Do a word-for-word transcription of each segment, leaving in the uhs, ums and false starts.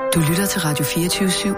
Du lytter til Radio fireogtyve syv.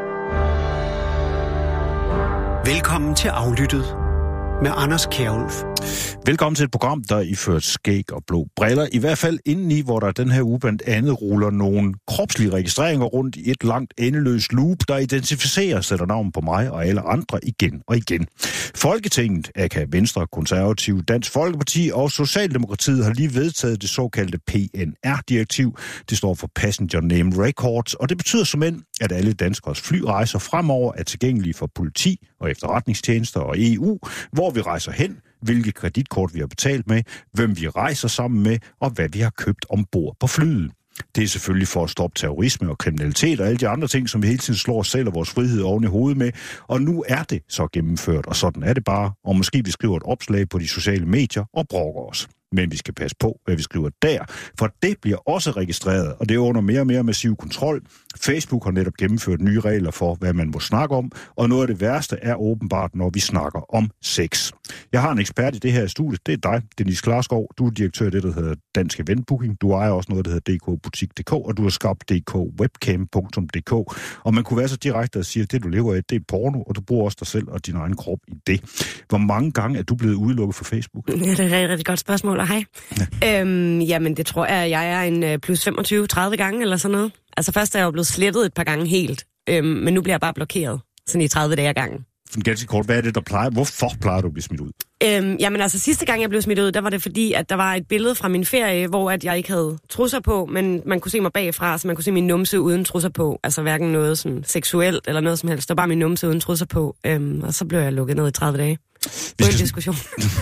Velkommen til Aflyttet med Anders Kjærulf. Velkommen til et program, der iført skæg og blå briller. I hvert fald indeni, hvor der den her uge blandt andet ruller nogle kropslige registreringer rundt i et langt endeløst loop, der identificerer, sætter navn på mig og alle andre igen og igen. Folketinget, aka Venstre, Konservative, Dansk Folkeparti og Socialdemokratiet har lige vedtaget det såkaldte P N R-direktiv. Det står for Passenger Name Records, og det betyder såmænd, at alle danskers flyrejser fremover er tilgængelige for politi og efterretningstjenester og E U, hvor vi rejser hen, hvilke kreditkort vi har betalt med, hvem vi rejser sammen med, og hvad vi har købt ombord på flyet. Det er selvfølgelig for at stoppe terrorisme og kriminalitet og alle de andre ting, som vi hele tiden slår os selv og vores frihed oven i hovedet med. Og nu er det så gennemført, og sådan er det bare. Og måske vi skriver et opslag på de sociale medier og brokker os. Men vi skal passe på, hvad vi skriver der, for det bliver også registreret, og det er under mere og mere massiv kontrol. Facebook har netop gennemført nye regler for, hvad man må snakke om, og noget af det værste er åbenbart, når vi snakker om sex. Jeg har en ekspert i det her studie, det er dig, Dennis Klarskov. Du er direktør i det, der hedder Dansk Event Booking. Du ejer også noget, der hedder D K Butik punktum d k, og du har skabt d k webcam punktum d k. Og man kunne være så direkte at sige, at det, du lever af, det er porno, og du bruger også dig selv og din egen krop i det. Hvor mange gange er du blevet udelukket fra Facebook? Ja, det er et rigtig godt spørgsmål. Hej. Ja. Øhm, jamen, det tror jeg, jeg er en plus femogtyve tredive gange eller sådan noget. Altså først er jeg jo blevet slettet et par gange helt, øhm, men nu bliver jeg bare blokeret, sådan i tredive dage ad gangen. Ganske kort, hvad er det, der plejer? Hvorfor plejer du at blive smidt ud? Øhm, jamen altså, sidste gang jeg blev smidt ud, der var det fordi, at der var et billede fra min ferie, hvor at jeg ikke havde trusser på, men man kunne se mig bagfra, så man kunne se min numse uden trusser på. Altså hverken noget sådan seksuelt eller noget som helst. Der var bare min numse uden trusser på, øhm, og så blev jeg lukket ned i tredive dage. Vi skal, diskussion.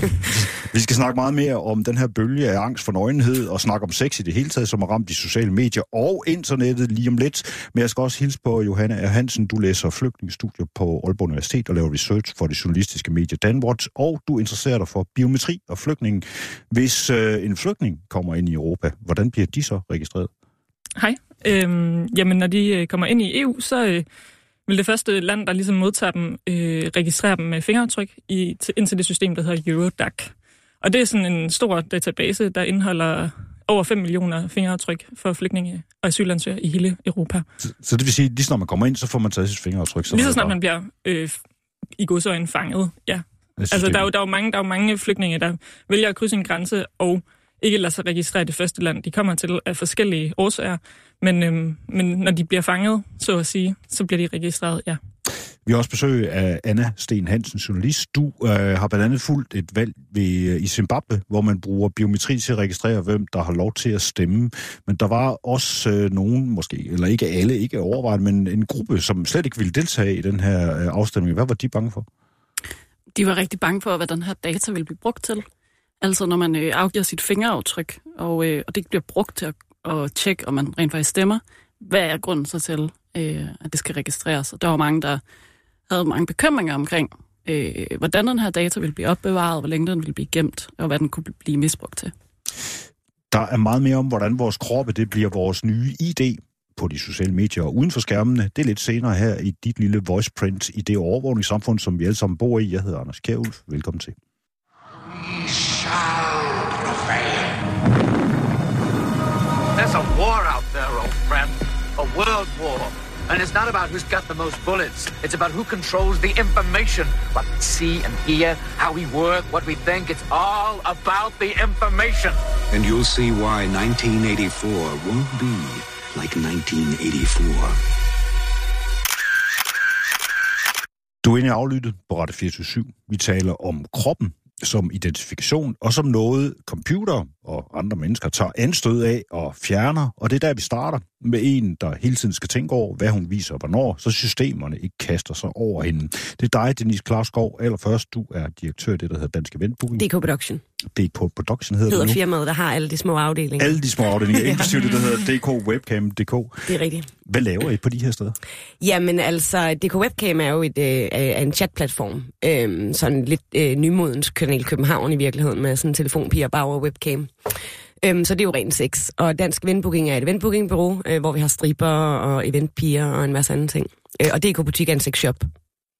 vi skal snakke meget mere om den her bølge af angst for nøgenhed og snakke om sex i det hele taget, som har ramt de sociale medier og internettet lige om lidt. Men jeg skal også hilse på Johanna R. Hansen. Du læser flygtningestudier på Aalborg Universitet og laver research for det journalistiske medie Danwatch, og du interesserer dig for biometri og flygtninge. Hvis øh, en flygtning kommer ind i Europa, hvordan bliver de så registreret? Hej. Øhm, jamen, når de kommer ind i E U, så øh, vil det første land, der ligesom modtager dem, øh, registrere dem med fingeraftryk i, til, ind til det system, der hedder Eurodac. Og det er sådan en stor database, der indeholder over fem millioner fingeraftryk for flygtninge og asylansøgere i hele Europa. Så, så det vil sige, at lige så når man kommer ind, så får man taget sit fingeraftryk? Så lige så snart bare... man bliver øh, i godsøjne fanget, ja. Altså, der er, jo, der, er jo mange, der er jo mange flygtninge, der vælger at krydse en grænse og ikke lader sig registrere i det første land. De kommer til af forskellige årsager, men, øhm, men når de bliver fanget, så at sige, så bliver de registreret, ja. Vi har også besøg af Anna Sten Hansen, journalist. Du øh, har blandt andet fulgt et valg ved, øh, i Zimbabwe, hvor man bruger biometri til at registrere, hvem der har lov til at stemme. Men der var også øh, nogen, måske, eller ikke alle, ikke overvejet, men en gruppe, som slet ikke ville deltage i den her øh, afstemning. Hvad var de bange for? De var rigtig bange for, hvad den her data ville blive brugt til. Altså når man øh, afgiver sit fingeraftryk, og, øh, og det ikke bliver brugt til at, at tjekke, om man rent faktisk stemmer, hvad er grunden så til, øh, at det skal registreres? Og der var mange, der havde mange bekymringer omkring, øh, hvordan den her data ville blive opbevaret, hvor længe den ville blive gemt, og hvad den kunne blive misbrugt til. Der er meget mere om, hvordan vores kroppe det bliver vores nye I D på de sociale medier og uden for skærmene. Det er lidt senere her i dit lille voiceprint i det overvågningssamfund, som vi alle sammen bor i. Jeg hedder Anders Kjærulf. Velkommen til. We shall prevail. There's a war out there, old friend. A world war. And it's not about who's got the most bullets. It's about who controls the information. What we see and hear, how we work, what we think. It's all about the information. And you'll see why nineteen eighty-four won't be like nineteen eighty-four. Du er inde i Aflyttet på Radio fireogtyve syv. Vi taler om kroppen som identifikation, og som noget computer og andre mennesker tager anstød af og fjerner. Og det er der, vi starter med en, der hele tiden skal tænke over, hvad hun viser og hvornår, så systemerne ikke kaster sig over hende. Det er dig, Dennis Klarskov. Allerførst, du er direktør i det, der hedder Dansk Event Booking. D K Production. D K Production hedder, hedder det nu. firmaet, der har alle de små afdelinger. Alle de små afdelinger, inklusive det, der hedder D K Webcam punktum d k. Det er rigtigt. Hvad laver I på de her steder? Jamen altså, D K Webcam er jo et, øh, en chatplatform. Øh, sådan lidt øh, nymodens Kanal København i virkeligheden, med sådan en telefonpiger, bag webcam. Øhm, så det er jo rent sex. Og Dansk Eventbooking er et eventbookingbureau, øh, hvor vi har stripper og eventpiger og en masse andre ting. Øh, og D K Butik er en sexshop.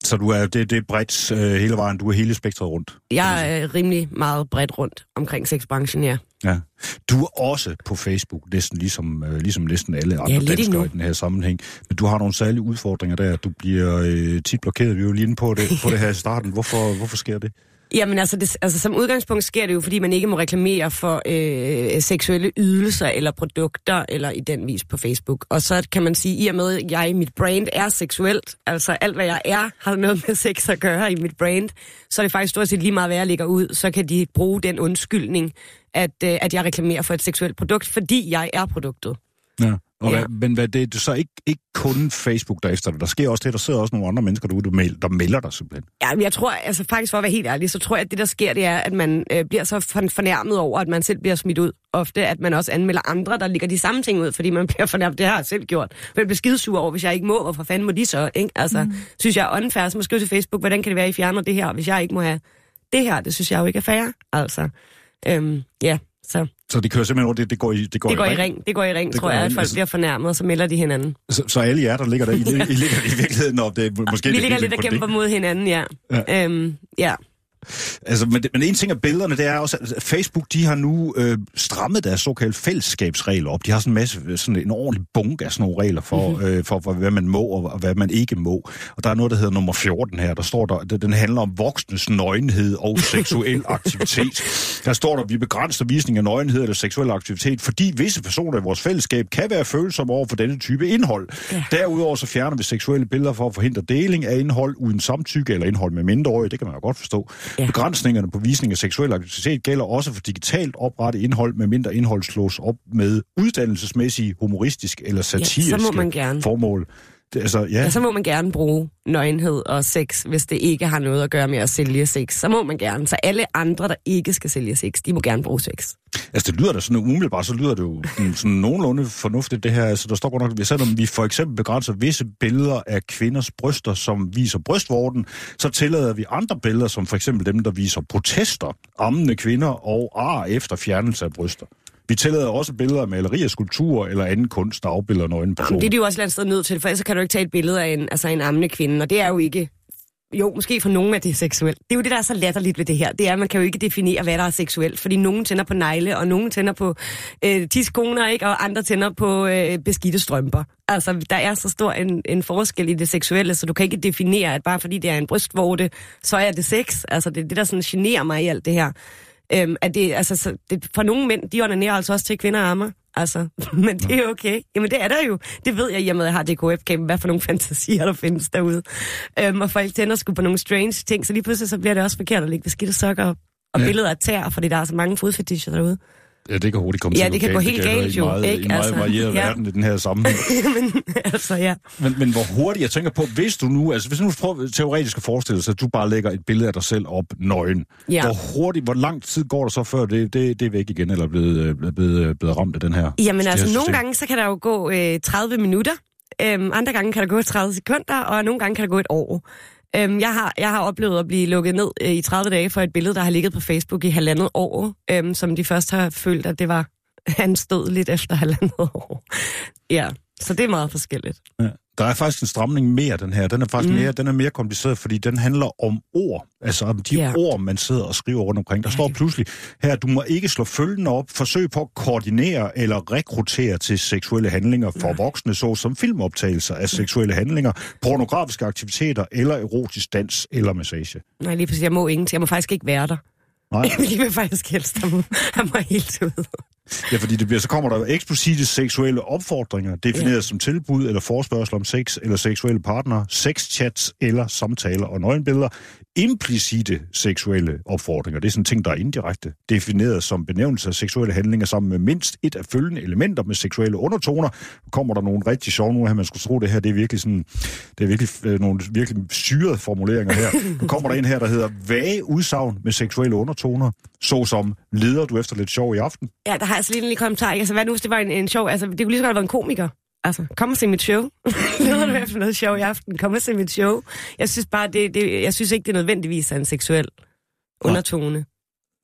Så du er, det, det er bredt øh, hele vejen, du er hele spektret rundt? Jeg er rimelig meget bredt rundt omkring sexbranchen, ja. Ja. Du er også på Facebook, næsten ligesom, øh, ligesom næsten alle andre ja, danskere i den her sammenhæng. Men du har nogle særlige udfordringer der. Du bliver øh, tit blokeret. Vi er jo lige inde på det, på det her i starten. Hvorfor, hvorfor sker det? Jamen altså, det, altså, som udgangspunkt sker det jo, fordi man ikke må reklamere for øh, seksuelle ydelser eller produkter eller i den vis på Facebook. Og så kan man sige, i og med, at jeg, mit brand er seksuelt, altså alt hvad jeg er, har noget med sex at gøre i mit brand, så er det faktisk stort set lige meget, hvad jeg lægger ud, så kan de bruge den undskyldning, at, øh, at jeg reklamerer for et seksuelt produkt, fordi jeg er produktet. Ja. Og ja. hvad, men hvad, det er så ikke, ikke kun Facebook, der efter det. Der sker også det, der sidder også nogle andre mennesker derude, der melder, der melder dig simpelthen. Ja, jeg tror, altså faktisk for at være helt ærlig, så tror jeg, at det, der sker, det er, at man øh, bliver så fornærmet over, at man selv bliver smidt ud. Ofte, at man også anmelder andre, der ligger de samme ting ud, fordi man bliver fornærmet. Det har jeg selv gjort. Jeg bliver skidesur over, hvis jeg ikke må, hvorfor fanden må de så, ikke? Altså, mm. synes jeg er unfair, så må skrive til Facebook, hvordan kan det være, at I fjerner det her, hvis jeg ikke må have det her? Det synes jeg jo ikke er fair, altså. Øhm, ja, så... Så det kører simpelthen rundt, det, det går i det går, det går i ring. ring. Det går i ring, det tror jeg, at folk altså, bliver fornærmet, og så melder de hinanden. Så, så alle jer, der ligger der, I, I ligger i virkeligheden op, det er måske... Vi det, ligger lidt og kæmper mod hinanden, ja. Ja. Øhm, ja. Altså, men, men en ting af billederne, det er også, at Facebook, de har nu øh, strammet deres såkaldte fællesskabsregler op. De har sådan en masse, sådan en ordentlig bunke af sådan nogle regler for, mm-hmm. øh, for, for, hvad man må og, og hvad man ikke må. Og der er noget, der hedder nummer fjorten her. Der står der, den handler om voksnes nøgenhed og seksuel aktivitet. Der står der, vi begrænser visning af nøgenhed eller seksuel aktivitet, fordi visse personer i vores fællesskab kan være følsomme over for denne type indhold. Ja. Derudover så fjerner vi seksuelle billeder for at forhindre deling af indhold uden samtykke eller indhold med mindreårige. Det kan man jo godt forstå. Ja. Begrænsningerne på visning af seksuel aktivitet gælder også for digitalt oprettet indhold, med mindre indhold slås op med uddannelsesmæssige, humoristiske eller satiriske ja, så må man gerne. formål. Det, altså, ja. ja, så må man gerne bruge nøgenhed og sex, hvis det ikke har noget at gøre med at sælge sex. Så må man gerne. Så alle andre, der ikke skal sælge sex, de må gerne bruge sex. Altså, det lyder da sådan umiddelbart, så lyder det jo sådan, sådan nogenlunde fornuftigt, det her. Altså, der står godt nok, selvom vi for eksempel begrænser visse billeder af kvinders bryster, som viser brystvorten, så tillader vi andre billeder, som for eksempel dem, der viser protester, ammende kvinder og ar efter fjernelse af bryster. Vi tillader også billeder af malerier, skulpturer eller anden kunst, der afbilder nøgne personer. Det er de jo også et andet sted nødt til, for ellers kan du ikke tage et billede af en, altså en ammende kvinde, og det er jo ikke... Jo, måske for nogen er det seksuelt. Det er jo det, der er så latterligt ved det her. Det er, at man kan jo ikke definere, hvad der er seksuelt, fordi nogen tænder på negle, og nogen tænder på øh, tiskoner, ikke? Og andre tænder på øh, beskidte strømper. Altså, der er så stor en, en forskel i det seksuelle, så du kan ikke definere, at bare fordi det er en brystvorte, så er det sex. Altså, det er det, der sådan generer mig i alt det her. Øhm, at det, altså, så, det, for nogle mænd, de onanerer altså også til kvinder og ammer. Altså, men det er okay. Jamen, det er der jo. Det ved jeg, i og med, at jeg har D K F-kamp, hvad for nogle fantasier, der findes derude. Øhm, og folk tænder sgu på nogle strange ting, så lige pludselig så bliver det også forkert at lægge beskidte sokker op. Og ja. Billeder af tæer, fordi der er så mange fodfetischer derude. Ja, det kan hurtigt komme ja, til det kan gå helt galt jo. I meget, ikke? i meget altså, varieret ja. verden i den her sammenhæng. men, altså, ja. men, men hvor hurtigt, jeg tænker på, hvis du nu, altså hvis du nu prøver teoretisk at forestille sig, at du bare lægger et billede af dig selv op nøgen, ja. hvor hurtigt, hvor lang tid går der så før det, det, det er væk igen, eller er blevet, blevet, blevet ramt af den her? Jamen altså, nogle gange så kan der jo gå øh, tredive minutter, øhm, andre gange kan der gå tredive sekunder, og nogle gange kan der gå et år. Øhm, jeg, har, jeg har oplevet at blive lukket ned øh, i tredive dage for et billede, der har ligget på Facebook i halvandet år, øhm, som de først har følt, at det var anstødeligt efter halvandet år. Ja, så det er meget forskelligt. Ja. Der er faktisk en stramning mere, den her. Den er faktisk mm. mere, den er mere kompliceret, fordi den handler om ord. Altså om de yeah. ord, man sidder og skriver rundt omkring. Der står pludselig her, du må ikke slå følgende op, forsøg på at koordinere eller rekruttere til seksuelle handlinger for voksne, såsom filmoptagelser af seksuelle handlinger, pornografiske aktiviteter eller erotisk dans eller massage. Nej, lige præcis. Jeg må ingenting. Jeg må faktisk ikke være der. Nej. Jeg vil faktisk helst have mig helt ud. Ja, fordi det bliver, så kommer der jo eksplicite seksuelle opfordringer, defineret ja. som tilbud eller forespørgsel om sex eller seksuelle partnere, sexchats eller samtaler og nøgenbilleder. Implicite seksuelle opfordringer, det er sådan ting, der er indirekte defineret som benævnelse af seksuelle handlinger sammen med mindst et af følgende elementer med seksuelle undertoner. Nu kommer der nogle rigtig sjove nu her, man skulle tro det her, det er virkelig sådan, det er virkelig øh, nogle virkelig syrede formuleringer her. Nu kommer der en her, der hedder vage udsagn med seksuelle undertoner, såsom leder du efter lidt sjov i aften? Ja, der har jeg altså lige en lille kommentar. Altså, hvad nu, hvis det var en, en sjov, altså, det kunne lige så godt have været en komiker. Altså, kom og se mit show. Leder du efter noget sjov i aften? Kom og se mit show. Jeg synes bare, det, det, jeg synes ikke, det er nødvendigvis en seksuel undertone.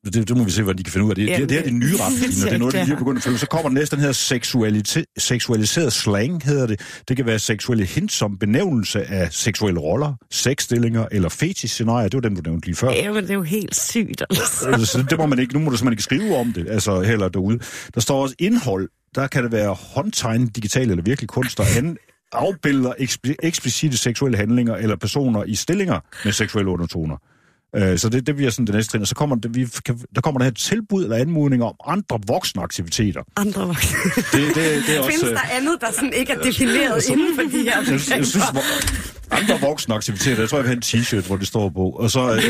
Det, det må vi se, hvad de kan finde ud af. Det, ja, det, det er de nye retningslinjer. Det er noget, de lige er begyndt at følge. Så kommer der næsten den her seksualitet, seksualiseret slang, hedder det. Det kan være seksuelle hints som benævnelse af seksuelle roller, sexstillinger eller fetish-scenarier. Det var dem, du nævnte lige før. Ja, men det er jo helt sygt, altså. Så det må man ikke, nu må du simpelthen ikke skrive om det, altså heller derude. Der står også indhold. Der kan det være håndtegn, digital eller virkelig kunst, der anden afbilder ekspl- eksplicite seksuelle handlinger eller personer i stillinger med seksuelle undertoner. Så det, det bliver sådan det næste trin. Og så kommer, det, vi kan, der kommer der her tilbud eller anmodninger om andre voksne aktiviteter. Andre voksne. Det, det, det er også, findes der andet, der sådan ikke er defineret altså, inden for de her? Jeg, jeg synes, hvor, andre voksne aktiviteter. Jeg tror, jeg vil have en t-shirt, hvor det står på. Og så er det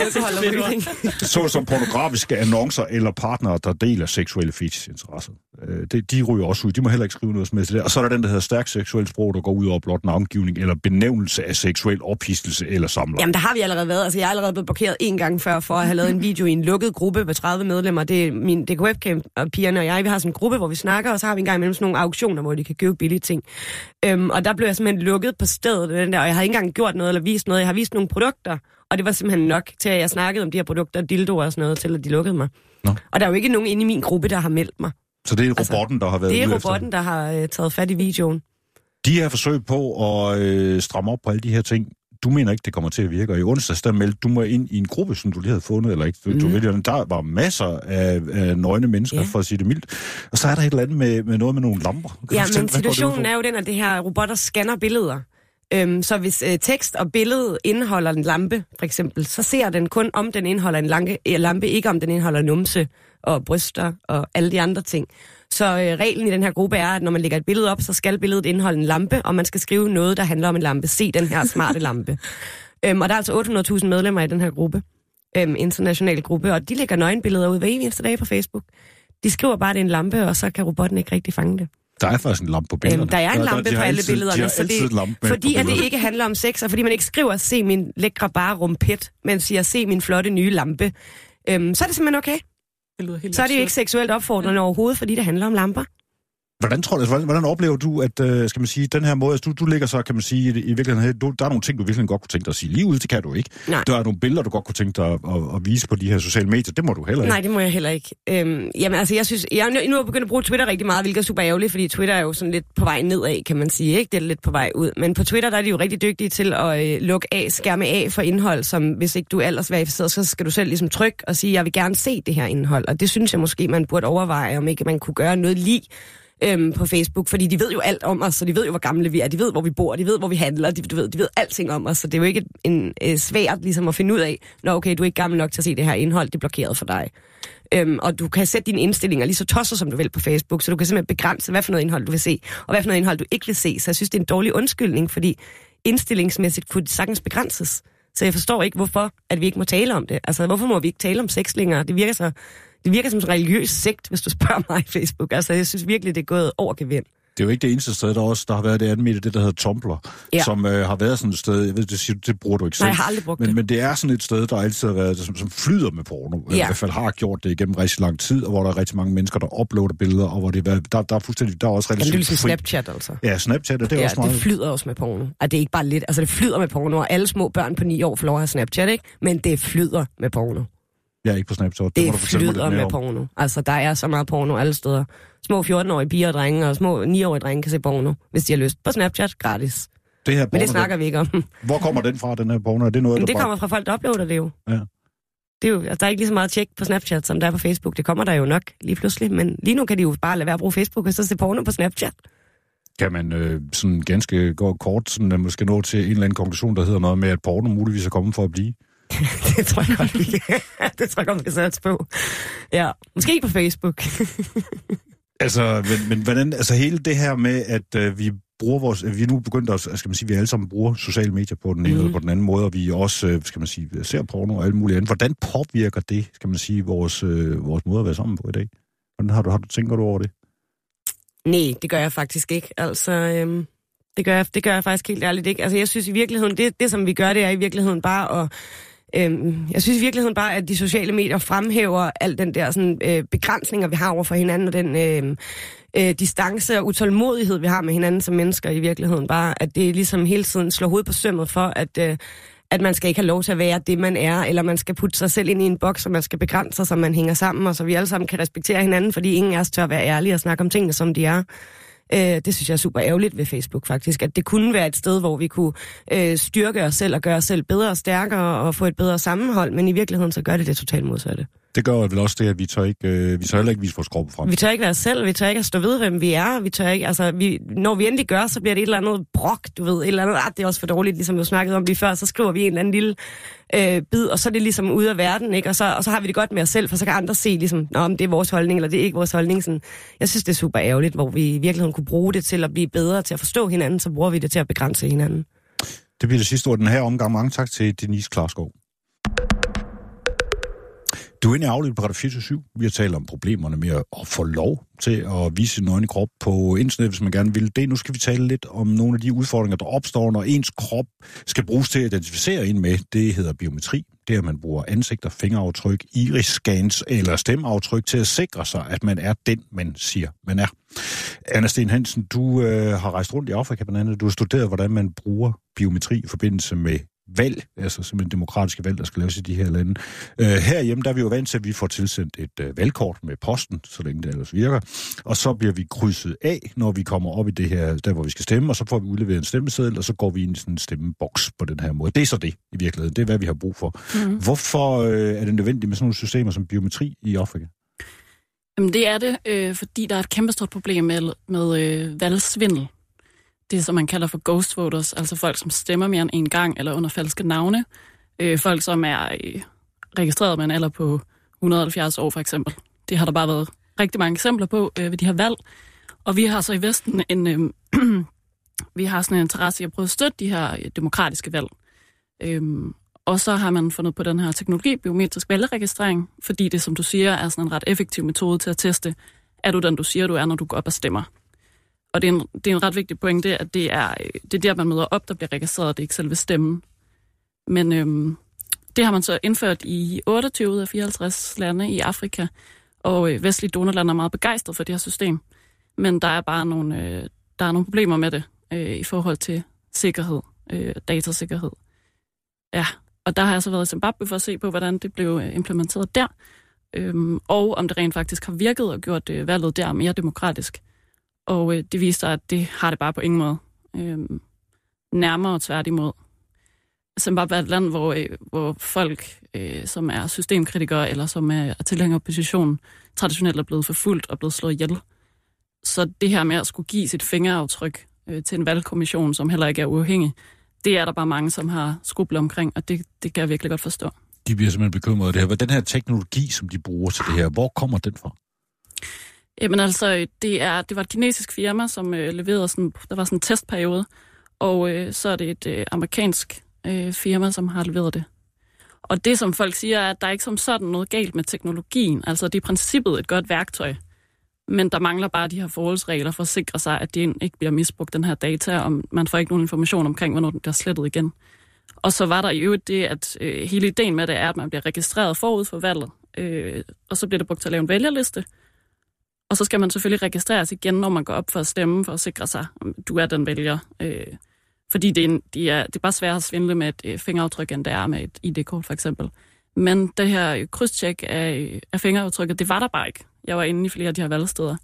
så, så som pornografiske annoncer eller partnere, der deler seksuelle fetishinteresser. Det, de ryger også ud. De må heller ikke skrive noget som helst til det. Og så er der den, der hedder stærk seksuel sprog, der går ud over blot navngivning eller benævnelse af seksuel ophidselse eller samler. Jamen, der har vi allerede været. Altså, jeg er allerede blevet blokeret en gang før for at have lavet en video i en lukket gruppe med tredive medlemmer. Det er min D K F-pigerne og jeg. Vi har sådan en gruppe, hvor vi snakker, og så har vi en gang imellem sådan nogle auktioner, hvor de kan købe billige ting. Øhm, og der blev jeg simpelthen lukket på stedet, den der, og jeg har ikke engang gjort noget eller vist noget. Jeg har vist nogle produkter, og det var simpelthen nok til, at jeg snakkede om de her produkter, dildoer og sådan noget, til at de lukkede mig. Nå. Og der er jo ikke nogen inde i min gruppe, der har meldt mig. Så det er robotten, altså, der har været det er robotten, der har øh, taget fat i videoen. De her forsøg på at øh, stramme op på alle de her ting, du mener ikke, det kommer til at virke. Og i onsdags, der meldte du mig ind i en gruppe, som du lige havde fundet, eller ikke? Mm. Du ved, der var masser af, af nøgne mennesker, yeah. for at sige det mildt. Og så er der et eller andet med, med noget med nogle lamper. Kan ja, men situationen er jo den, at det her robotter scanner billeder. Øhm, så hvis øh, tekst og billede indeholder en lampe, for eksempel, så ser den kun, om den indeholder en lampe, øh, lampe ikke om den indeholder numse og bryster og alle de andre ting. Så øh, reglen i den her gruppe er, at når man lægger et billede op, så skal billedet indeholde en lampe, og man skal skrive noget, der handler om en lampe. Se den her smarte lampe. Øhm, og der er altså otte hundrede tusind medlemmer i den her gruppe, øhm, international gruppe, og de lægger nøgenbilleder ud hver eneste dag på Facebook. De skriver bare, at det er en lampe, og så kan robotten ikke rigtig fange det. Der er faktisk en lampe på billederne. Øhm, der er en lampe der, der, på alle altid, billederne, så det, fordi at det ikke handler om sex, og fordi man ikke skriver, se min lækre bare rumpet, men siger, se min flotte nye lampe, øhm, så er det simpelthen okay. Det så er det ikke seksuelt opfordrende ja. overhovedet, fordi det handler om lamper. Hvordan tror du, hvordan, hvordan oplever du, at øh, skal man sige, den her måde, altså, du, du ligger så, kan man sige, i, i virkeligheden, du, der er nogle ting, du virkelig godt kunne tænke dig at sige lige ud, det kan du ikke. Nej. Der er nogle billeder, du godt kunne tænke dig at, at, at vise på de her sociale medier, det må du heller ikke. Nej, det må jeg heller ikke. Øhm, jamen altså, jeg synes, jeg nu er begyndt at bruge Twitter rigtig meget, hvilket er super ærgerligt, fordi Twitter er jo sådan lidt på vej nedad, kan man sige, ikke? Det er lidt på vej ud. Men på Twitter, der er de jo rigtig dygtige til at øh, lukke af, skærme af for indhold, som hvis ikke du er aldersverificeret, så skal du selv ligesom trykke og sige, jeg vil gerne se det her indhold. Og det synes jeg måske, man burde overveje, om ikke man kunne gøre noget lige Øhm, på Facebook, fordi de ved jo alt om os, så de ved jo, hvor gamle vi er, de ved, hvor vi bor, de ved, hvor vi handler, de, de, ved, de ved alting om os, så det er jo ikke en, en svært ligesom at finde ud af, nå okay, du er ikke gammel nok til at se det her indhold, det er blokeret for dig. Øhm, og du kan sætte dine indstillinger lige så tosset, som du vil på Facebook, så du kan simpelthen begrænse, hvad for noget indhold du vil se, og hvad for noget indhold du ikke vil se, så jeg synes, det er en dårlig undskyldning, fordi indstillingsmæssigt kunne det sagtens begrænses. Så jeg forstår ikke, hvorfor at vi ikke må tale om det. Altså, hvorfor må vi ikke tale om sex længere? Det virker så Det virker som en religiøs sekt, hvis du spørger mig i Facebook. Altså, jeg synes virkelig, det er gået over gevind. Det er jo ikke det eneste sted, der også der har været det anmeldt, det der hedder Tumblr, ja. som øh, har været sådan et sted, jeg ved, det, siger, det bruger du ikke selv. Nej, jeg har aldrig brugt men, det. Men det er sådan et sted, der altid har været, som, som flyder med porno. Ja. I hvert fald har gjort det igennem rigtig lang tid, og hvor der er rigtig mange mennesker, der uploader billeder, og hvor det er, der, der er fuldstændig, der er også relativt. Jamen, det er ligesom Snapchat, altså. Ja, Snapchat, og det er ja, også meget. det flyder også med porno. Og det er ikke bare lidt, altså det flyder med porno, og alle små børn på ni år får lov at have Snapchat, ikke? Men det flyder med porno. Jeg er ikke på Snapchat. Det, det flyder med porno. Altså, der er så meget porno alle steder. Små fjorten-årige piger og drenge, og små ni-årige drenge kan se porno, hvis de har lyst. På Snapchat, gratis. Det her porno, men det snakker vi ikke om. Hvor kommer den fra, den her porno? Er det noget, men det bare... kommer fra folk, der uploader det jo. Ja. Det er jo, altså, der er ikke lige så meget tjek på Snapchat, som der er på Facebook. Det kommer der jo nok lige pludselig. Men lige nu kan de jo bare lade være at bruge Facebook, og så se porno på Snapchat. Kan man øh, sådan ganske gå kort sådan, at måske nå til en eller anden konklusion, der hedder noget med, at porno muligvis er kommet for at blive? Det tror jeg godt, vi kan. Det tror jeg godt, vi kan sætte på. Ja, måske på Facebook. altså, men, men hvordan, altså hele det her med, at øh, vi bruger vores, vi er nu begyndt at, skal man sige, vi alle sammen bruger sociale medier på den ene mm. eller på den anden måde, og vi også, øh, skal man sige, ser porno og alt muligt andet. Hvordan påvirker det, skal man sige, vores, øh, vores måde at være sammen på i dag? Hvordan har du, har du tænker du over det? Nej, det gør jeg faktisk ikke. Altså, øhm, det, gør jeg, det gør jeg faktisk helt ærligt ikke. Altså, jeg synes i virkeligheden, det, det som vi gør, det er i virkeligheden bare at Øhm, jeg synes i virkeligheden bare, at de sociale medier fremhæver al den der sådan, øh, begrænsninger, vi har over for hinanden, og den øh, øh, distance og utålmodighed, vi har med hinanden som mennesker i virkeligheden. Bare, at det ligesom hele tiden slår hovedet på sømmet for, at, øh, at man skal ikke have lov til at være det, man er, eller man skal putte sig selv ind i en boks, og man skal begrænse sig, så man hænger sammen, og så vi alle sammen kan respektere hinanden, fordi ingen af os tør være ærlige og snakke om tingene, som de er. Øh, det synes jeg er super ærgerligt ved Facebook faktisk, at det kunne være et sted, hvor vi kunne øh, styrke os selv og gøre os selv bedre og stærkere og få et bedre sammenhold, men i virkeligheden så gør det det totalt modsatte. Det gør vel også det, at vi tør ikke, øh, vi tør heller ikke vise vores krop frem. Vi tør ikke være os selv, vi tør ikke at stå ved, hvem vi er, vi tør ikke, altså, vi, når vi endelig gør, så bliver det et eller andet brok, du ved, et eller andet, ah, det er også for dårligt, ligesom vi snakkede om lige før, så skriver vi en eller anden lille øh, bid, og så er det ligesom ude af verden, ikke, og så, og så har vi det godt med os selv, for så kan andre se, ligesom, nå, om det er vores holdning, eller det er ikke vores holdning, sådan. Jeg synes, det er super ærgerligt, hvor vi i virkeligheden kunne bruge det til at blive bedre til at forstå hinanden, så bruger vi det til at begrænse hinanden. Det bliver det sidste ord den her omgang. Mange tak til Denise Klarskov. Du er inde i Aflyttet på Radio fireogtyve syv. Vi har talt om problemerne med at få lov til at vise sin nøgne krop på internet, hvis man gerne vil det. Nu skal vi tale lidt om nogle af de udfordringer, der opstår, når ens krop skal bruges til at identificere en med. Det hedder biometri. Det er, at man bruger ansigter, fingeraftryk, iris-scans eller stemmeaftryk til at sikre sig, at man er den, man siger, man er. Anna Sten Hansen, du øh, har rejst rundt i Afrika blandt andet. Du har studeret, hvordan man bruger biometri i forbindelse med valg, altså simpelthen demokratiske valg, der skal laves i de her lande. Uh, herhjemme, der er vi jo vant til, at vi får tilsendt et uh, valgkort med posten, så længe det ellers virker, og så bliver vi krydset af, når vi kommer op i det her, der hvor vi skal stemme, og så får vi udleveret en stemmeseddel, og så går vi ind i sådan en stemmeboks på den her måde. Det er så det, i virkeligheden. Det er, hvad vi har brug for. Mm-hmm. Hvorfor uh, er det nødvendigt med sådan nogle systemer som biometri i Afrika? Jamen, det er det, øh, fordi der er et kæmpestort problem med, med øh, valgsvindel. Det, som man kalder for ghost voters, altså folk, som stemmer mere end en gang eller under falske navne. Øh, folk, som er øh, registreret med en alder på et hundrede og halvfjerds år, for eksempel. Det har der bare været rigtig mange eksempler på øh, ved de her valg. Og vi har så i Vesten en, øh, vi har sådan en interesse i at prøve at støtte de her øh, demokratiske valg. Øh, og så har man fundet på den her teknologi, biometrisk valgregistrering, fordi det, som du siger, er sådan en ret effektiv metode til at teste, er du den, du siger, du er, når du går op og stemmer. Og det er, en, det er en ret vigtig pointe, at det er, det er der, man møder op, der bliver registreret, det er ikke selve stemmen. Men øhm, det har man så indført i otteogtyve ud af fireoghalvtreds lande i Afrika, og øh, vestlige donorlande er meget begejstret for det her system. Men der er bare nogle, øh, der er nogle problemer med det øh, i forhold til sikkerhed, øh, datasikkerhed. Ja, og der har jeg så været i Zimbabwe for at se på, hvordan det blev implementeret der, øhm, og om det rent faktisk har virket og gjort øh, valget der mere demokratisk. Og øh, det viste sig, at det har det bare på ingen måde. Øhm, nærmere tværtimod. Zimbabwe er et land, hvor, øh, hvor folk, øh, som er systemkritikere eller som er tilhængere af oppositionen, traditionelt er blevet forfulgt og blevet slået ihjel. Så det her med at skulle give sit fingeraftryk øh, til en valgkommission, som heller ikke er uafhængig, det er der bare mange, som har skrubler omkring, og det, det kan jeg virkelig godt forstå. De bliver simpelthen bekymrede af det her. Hvad den her teknologi, som de bruger til det her, hvor kommer den fra? Jamen altså, det, er, det var et kinesisk firma, som øh, leverede sådan, der var sådan en testperiode, og øh, så er det et øh, amerikansk øh, firma, som har leveret det. Og det, som folk siger, er, at der er ikke som sådan noget galt med teknologien. Altså, det er i princippet et godt værktøj, men der mangler bare de her forholdsregler for at sikre sig, at det ikke bliver misbrugt, den her data, og man får ikke nogen information omkring, hvornår den bliver slettet igen. Og så var der i øvrigt det, at øh, hele ideen med det er, at man bliver registreret forud for valget, øh, og så bliver det brugt til at lave en vælgerliste. Og så skal man selvfølgelig registreres igen, når man går op for at stemme, for at sikre sig, om du er den vælger. Øh, fordi det er, en, de er, det er bare svært at svindle med et øh, fingeraftryk, end det er med et I D-kort for eksempel. Men det her krydstjek af, af fingeraftrykket, det var der bare ikke. Jeg var inde i flere af de her valgsteder.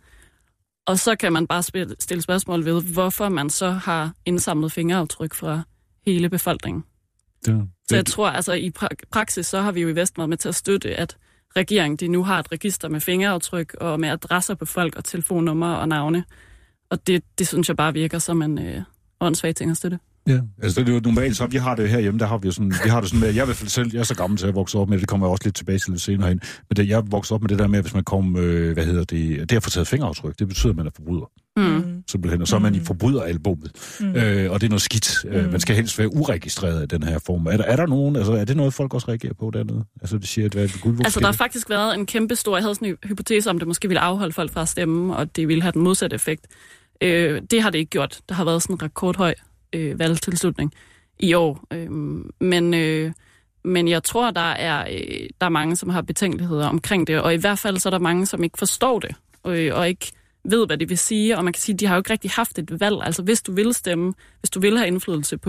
Og så kan man bare spille, stille spørgsmål ved, hvorfor man så har indsamlet fingeraftryk fra hele befolkningen. Ja, det... Så jeg tror, altså i pra- praksis, så har vi jo i Vesten været med til at støtte, at regeringen de nu har et register med fingeraftryk og med adresser på folk og telefonnumre og navne. Og det, det synes jeg bare virker som en øh, åndssvag ting at støtte. Ja, altså det er jo normalt, så vi har det herhjemme, der har vi jo sådan, vi har det sådan med, jeg er i hvert fald selv, jeg er så gammel til at vokse op med det, det kommer jeg også lidt tilbage til lidt senere hen, men det, jeg voksede op med det der med, hvis man kom, øh, hvad hedder det, det at få taget fingeraftryk, det betyder, at man er forbryder. Mm. Simpelthen, og så er man i forbryderalbummet, mm. øh, og det er noget skidt. Mm. Man skal helst være uregistreret i den her form. Er der, er der nogen, altså er det noget, folk også reagerer på dernede? Altså det siger, at hvad, gud, altså der har faktisk været en kæmpe stor, jeg havde sådan en hypotese om, det måske ville afholde folk fra at stemme, og det ville have den modsatte effekt. Øh, det har det ikke gjort. Der har været sådan en rekordhøj øh, valgtilslutning i år. Øh, men, øh, men jeg tror, der er, øh, der er mange, som har betænkeligheder omkring det, og i hvert fald så er der mange, som ikke forstår det, øh, og ikke ved, hvad det vil sige, og man kan sige, at de har jo ikke rigtig haft et valg. Altså hvis du vil stemme, hvis du vil have indflydelse på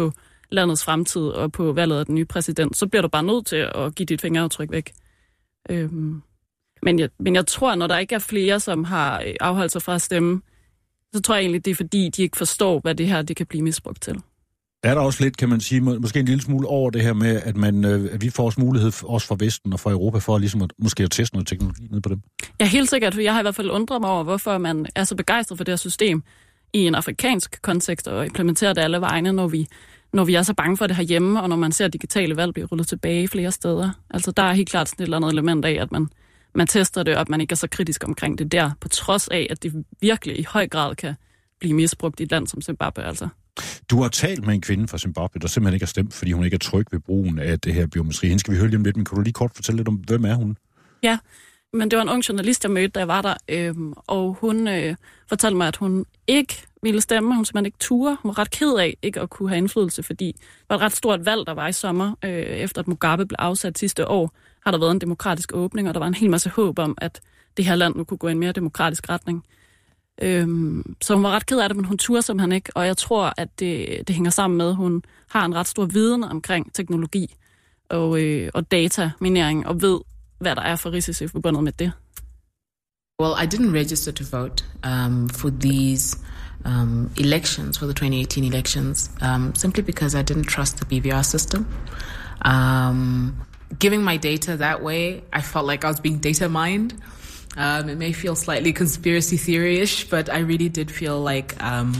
landets fremtid og på valget af den nye præsident, så bliver du bare nødt til at give dit fingeraftryk væk. Øhm, men, jeg, men jeg tror, når der ikke er flere, som har afholdt sig fra at stemme, så tror jeg egentlig, det er fordi, de ikke forstår, hvad det her det kan blive misbrugt til. Er der også lidt, kan man sige, måske en lille smule over det her med, at, man, at vi får også mulighed, også fra Vesten og fra Europa, for ligesom at, måske at teste noget teknologi ned på dem? Ja, helt sikkert, for jeg har i hvert fald undret mig over, hvorfor man er så begejstret for det her system i en afrikansk kontekst og implementerer det alle vegne, når vi, når vi er så bange for det herhjemme, og når man ser digitale valg blive rullet tilbage flere steder. Altså, der er helt klart sådan et eller andet element af, at man, man tester det, og at man ikke er så kritisk omkring det der, på trods af, at det virkelig i høj grad kan blive misbrugt i et land som Zimbabwe, altså. Du har talt med en kvinde fra Zimbabwe, der simpelthen ikke har stemt, fordi hun ikke er tryg ved brugen af det her biometri. Hende skal vi høre lige om lidt, men kan du lige kort fortælle lidt om, hvem er hun? Ja, men det var en ung journalist, jeg mødte, da jeg var der, øhm, og hun øh, fortalte mig, at hun ikke ville stemme, hun simpelthen ikke turde. Hun var ret ked af ikke at kunne have indflydelse, fordi det var et ret stort valg, der var i sommer, øh, efter at Mugabe blev afsat sidste år, har der været en demokratisk åbning, og der var en hel masse håb om, at det her land nu kunne gå i en mere demokratisk retning. Øhm, så hun var ret ked af det, men hun turde simpelthen ikke, og jeg tror, at det, det hænger sammen med, at hun har en ret stor viden omkring teknologi og, øh, og dataminering, og ved, hvad der er for risici forbundet med det. Well, I didn't register to vote um, for these um, elections, for the twenty eighteen elections, um, simply because I didn't trust the B V R system. Um, giving my data that way, I felt like I was being data mined. Um, it may feel slightly conspiracy theory-ish, but I really did feel like um,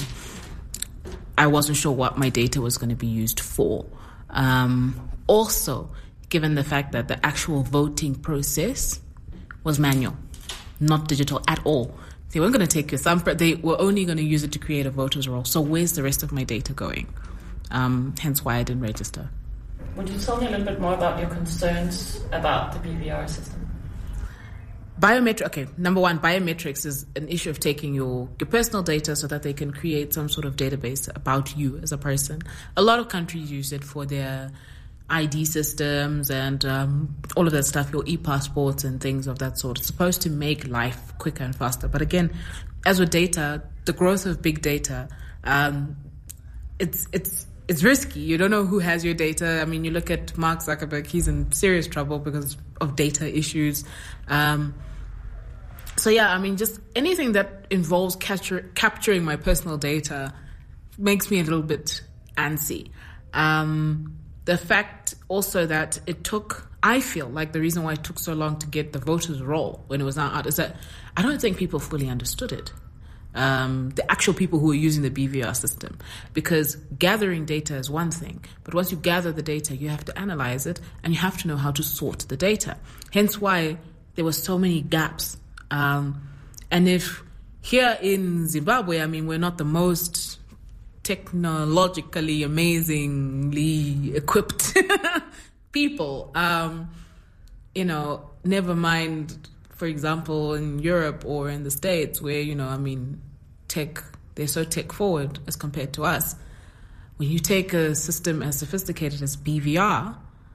I wasn't sure what my data was going to be used for. Um, also, given the fact that the actual voting process was manual, not digital at all. They weren't going to take your thumb, they were only going to use it to create a voter's roll. So where's the rest of my data going? Um, hence why I didn't register. Would you tell me a little bit more about your concerns about the B V R system? Biometric, okay, number one, biometrics is an issue of taking your, your personal data so that they can create some sort of database about you as a person. A lot of countries use it for their I D systems and um, all of that stuff, your e-passports and things of that sort. It's supposed to make life quicker and faster. But again, as with data, the growth of big data, um, it's it's it's risky. You don't know who has your data. I mean, you look at Mark Zuckerberg, he's in serious trouble because of data issues. Um, so yeah, I mean, just anything that involves capture, capturing my personal data makes me a little bit antsy. Um, the fact also that it took, I feel like the reason why it took so long to get the voters' roll when it was not out is that I don't think people fully understood it. Um, the actual people who are using the B V R system, because gathering data is one thing, but once you gather the data, you have to analyze it and you have to know how to sort the data. Hence why there were so many gaps. Um, and if here in Zimbabwe, I mean, we're not the most technologically amazingly equipped people, um, you know, never mind, for example, in Europe or in the States where, you know, I mean, tech, they're so tech forward as compared to us. When you take a system as sophisticated as B V R,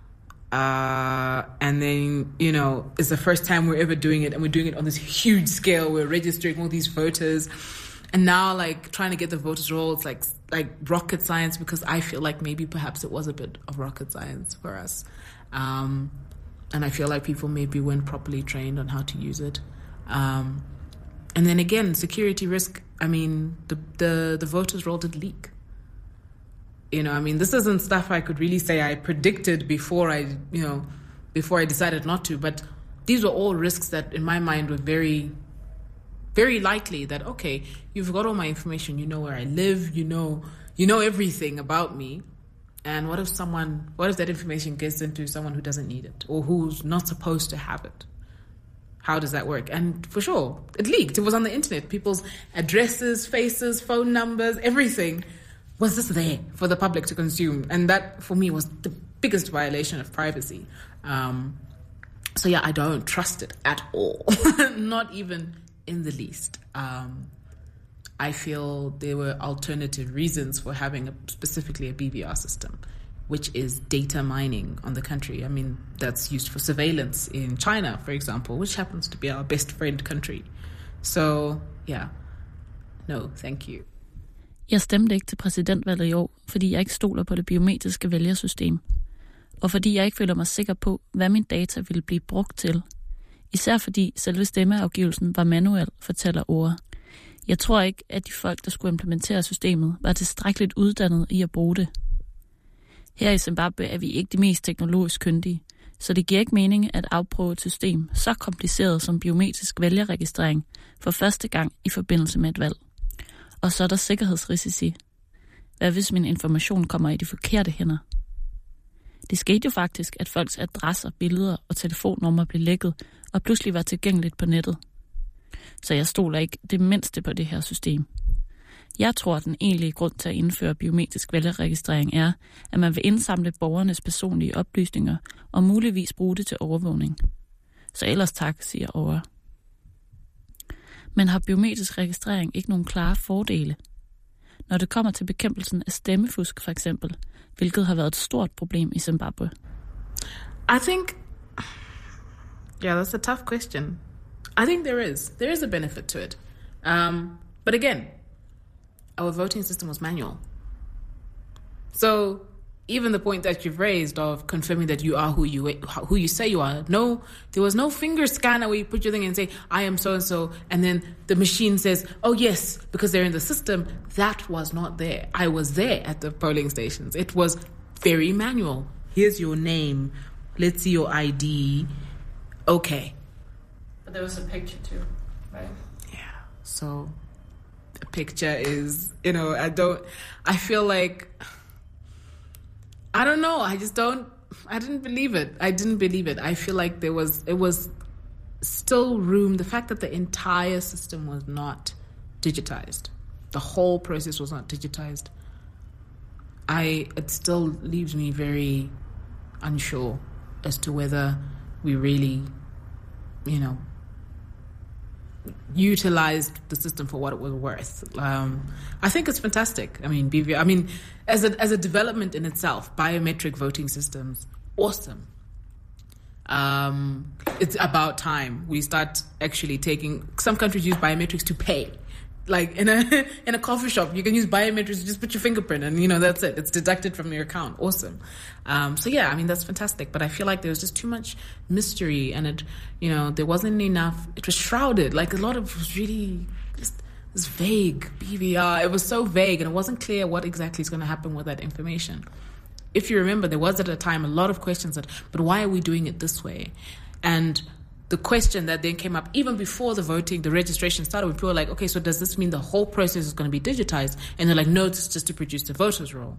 uh, and then, you know, it's the first time we're ever doing it and we're doing it on this huge scale, we're registering all these voters, and now like trying to get the voters roll, it's like, like rocket science, because I feel like maybe perhaps it was a bit of rocket science for us. Um, And I feel like people maybe weren't properly trained on how to use it. Um, and then again, security risk. I mean, the, the, the voters' roll did leak. You know, I mean, this isn't stuff I could really say I predicted before I, you know, before I decided not to. But these were all risks that in my mind were very, very likely that, okay, you've got all my information. You know where I live. You know, you know everything about me. And what if someone, what if that information gets into someone who doesn't need it or who's not supposed to have it? How does that work? And for sure, it leaked. It was on the internet. People's addresses, faces, phone numbers, everything was just there for the public to consume. And that, for me, was the biggest violation of privacy. Um, so yeah, I don't trust it at all. Not even in the least. Um, I feel there were alternative reasons for having a, specifically a B V R system, which is data mining on the country. I mean, that's used for surveillance in China, for example, which happens to be our best friend country. So, yeah, no, thank you. Jeg stemte ikke til præsidentvalget i år, fordi jeg ikke stoler på det biometriske vælgersystem. Og fordi jeg ikke føler mig sikker på, hvad min data ville blive brugt til. Især fordi selve stemmeafgivelsen var manuel, fortæller Ora. Jeg tror ikke, at de folk, der skulle implementere systemet, var tilstrækkeligt uddannet i at bruge det. Her i Zimbabwe er vi ikke de mest teknologisk kyndige, så det giver ikke mening at afprøve et system så kompliceret som biometrisk vælgerregistrering for første gang i forbindelse med et valg. Og så er der sikkerhedsrisici. Hvad hvis min information kommer i de forkerte hænder? Det skete jo faktisk, at folks adresser, billeder og telefonnumre blev lækket og pludselig var tilgængeligt på nettet. Så jeg stoler ikke det mindste på det her system. Jeg tror, at den egentlige grund til at indføre biometrisk vælgerregistrering er, at man vil indsamle borgernes personlige oplysninger og muligvis bruge det til overvågning. Så ellers tak, siger Ora. Men har biometrisk registrering ikke nogen klare fordele? Når det kommer til bekæmpelsen af stemmefusk for eksempel, hvilket har været et stort problem i Zimbabwe. I think, yeah, that's a tough question. I think there is. There is a benefit to it. Um, but again, our voting system was manual. So even the point that you've raised of confirming that you are who you who you say you are, no, there was no finger scanner where you put your thing and say, I am so-and-so, and then the machine says, oh yes, because they're in the system. That was not there. I was there at the polling stations. It was very manual. Here's your name. Let's see your I D. Okay. But there was a picture too, right? Yeah. So the picture is, you know, I don't, I feel like, I don't know. I just don't, I didn't believe it. I didn't believe it. I feel like there was, it was still room. The fact that the entire system was not digitized, the whole process was not digitized, I, it still leaves me very unsure as to whether we really, you know, utilized the system for what it was worth. Um, I think it's fantastic. I mean, B V R, I mean, as a as a development in itself, biometric voting systems, awesome. Um, it's about time we start actually taking. Some countries use biometrics to pay. Like in a in a coffee shop, you can use biometrics. You just put your fingerprint, and you know that's it. It's deducted from your account. Awesome. Um, so yeah, I mean that's fantastic. But I feel like there was just too much mystery, and it, you know, there wasn't enough. It was shrouded. Like a lot of it was really just this vague B V R. It was so vague, and it wasn't clear what exactly is going to happen with that information. If you remember, there was at a time a lot of questions that, but why are we doing it this way? And the question that then came up even before the voting, the registration started, when people were like, okay, so does this mean the whole process is going to be digitized? And they're like, no, it's just to produce the voter's roll.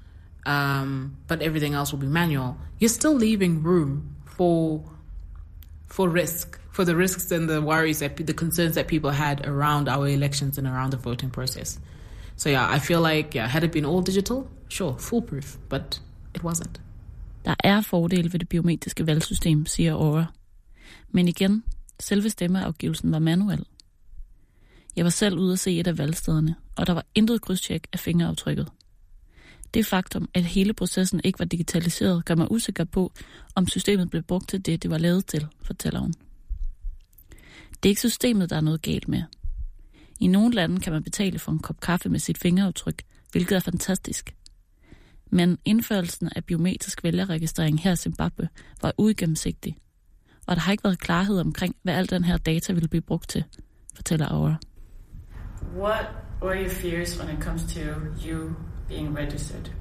Um, but everything else will be manual. You're still leaving room for for risk, for the risks and the worries, that the concerns that people had around our elections and around the voting process. So yeah, I feel like, yeah, had it been all digital, sure, foolproof, but it wasn't. Der er fordele ved det biometriske valgsystem, siger Ora. Men igen, selve stemmeafgivelsen var manuel. Jeg var selv ude at se et af valgstederne, og der var intet krydstjek af fingeraftrykket. Det faktum, at hele processen ikke var digitaliseret, gør mig usikker på, om systemet blev brugt til det, det var lavet til, fortæller hun. Det er ikke systemet, der er noget galt med. I nogle lande kan man betale for en kop kaffe med sit fingeraftryk, hvilket er fantastisk. Men indførelsen af biometrisk vælgerregistrering her i Zimbabwe var uigennemsigtig, og der har ikke været klarhed omkring, hvad al den her data ville blive brugt til, fortæller Aura. What were your fears when it comes to you being registered?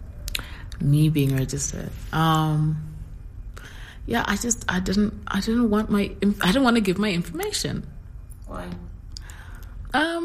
Me being registered. Um, yeah, I just I didn't I didn't want my I didn't want to give my information. Why? Um,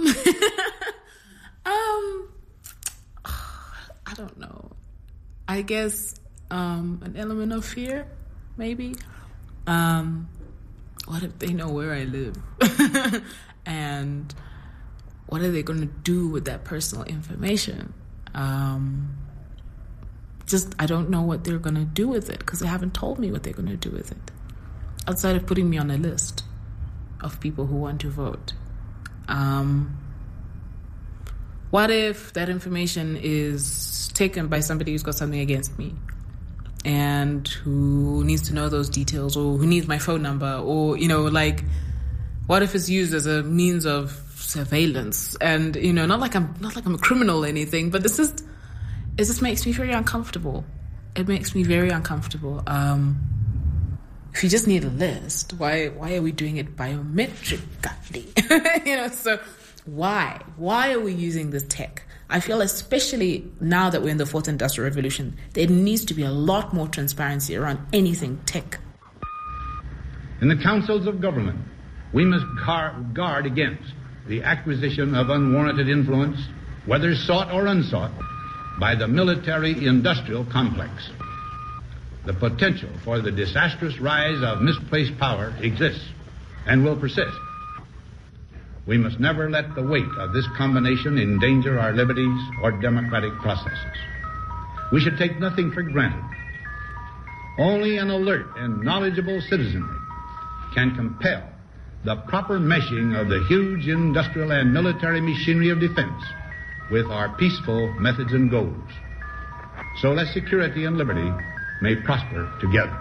um, I don't know. I guess um, an element of fear, maybe. Um, what if they know where I live? And what are they going to do with that personal information? Um, just, I don't know what they're going to do with it, because they haven't told me what they're going to do with it. Outside of putting me on a list of people who want to vote. Um, what if that information is taken by somebody who's got something against me, and who needs to know those details, or who needs my phone number, or, you know, like, what if it's used as a means of surveillance, and you know, not like I'm not like I'm a criminal or anything, but this is it just makes me very uncomfortable. It makes me very uncomfortable. Um, if you just need a list, why why are we doing it biometrically? You know, so why why are we using this tech? I feel especially now that we're in the fourth industrial revolution, there needs to be a lot more transparency around anything tech. In the councils of government, we must guard against the acquisition of unwarranted influence, whether sought or unsought, by the military-industrial complex. The potential for the disastrous rise of misplaced power exists and will persist. We must never let the weight of this combination endanger our liberties or democratic processes. We should take nothing for granted. Only an alert and knowledgeable citizenry can compel the proper meshing of the huge industrial and military machinery of defense with our peaceful methods and goals, so that security and liberty may prosper together.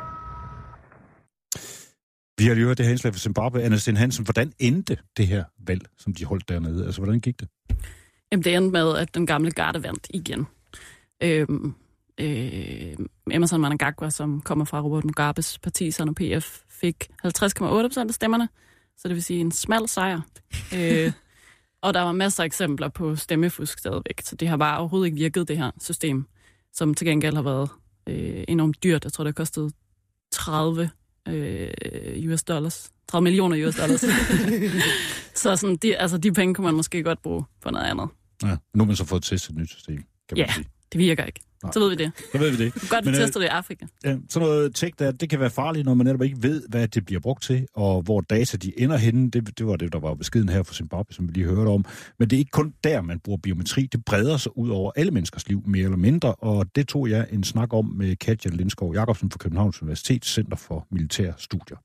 Vi har lige hørt det her indslag fra Zimbabwe. Anna Steen Hansen, hvordan endte det her valg, som de holdt dernede? Altså, hvordan gik det? Jamen, det endte med, at den gamle garde vandt igen. Øhm, øh, Emmerson Mnangagwa, som kommer fra Robert Mugabes parti, S A N U P F, fik halvtreds komma otte procent af stemmerne, så det vil sige en smal sejr. øh, og der var masser af eksempler på stemmefusk stadigvæk, så det har bare overhovedet ikke virket, det her system, som til gengæld har været øh, enormt dyrt. Jeg tror, det har kostet tredive øh, US dollars. tredive millioner US dollars. Så sådan, de, altså, de penge kunne man måske godt bruge på noget andet. Ja, nu har man så fået testet et nyt system, kan man ja, sige. Det virker ikke. Nej. Så ved vi det. Så ved vi det. Godt, vi Men, tester det i Afrika. Ja, sådan noget tech, der, det kan være farligt, når man netop ikke ved, hvad det bliver brugt til, og hvor data de ender henne. Det, det var det, der var beskeden her fra Zimbabwe, som vi lige hørte om. Men det er ikke kun der, man bruger biometri. Det breder sig ud over alle menneskers liv, mere eller mindre, og det tog jeg en snak om med Katja Lindskov Jacobsen fra Københavns Universitet Center for Militære Studier.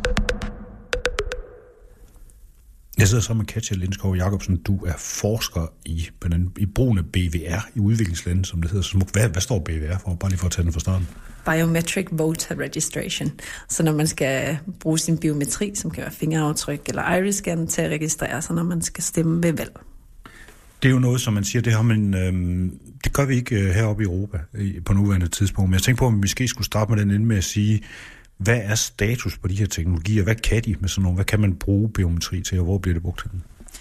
Jeg sidder sammen med Katja Lindskov Jacobsen. Du er forsker i, i brugen af B V R i udviklingslande, som det hedder så smukt. Hvad, hvad står B V R for? Bare lige for at tage den fra starten. Biometric Voter Registration. Så når man skal bruge sin biometri, som kan være fingeraftryk eller iris-scan, til at registrere sig, når man skal stemme ved valg. Det er jo noget, som man siger, det har man, øhm, det gør vi ikke heroppe i Europa på nuværende tidspunkt. Men jeg tænker på, om vi måske skulle starte med den ende med at sige, hvad er status på de her teknologier? Hvad kan de med sådan nogle? Hvad kan man bruge biometri til, og hvor bliver det brugt til den?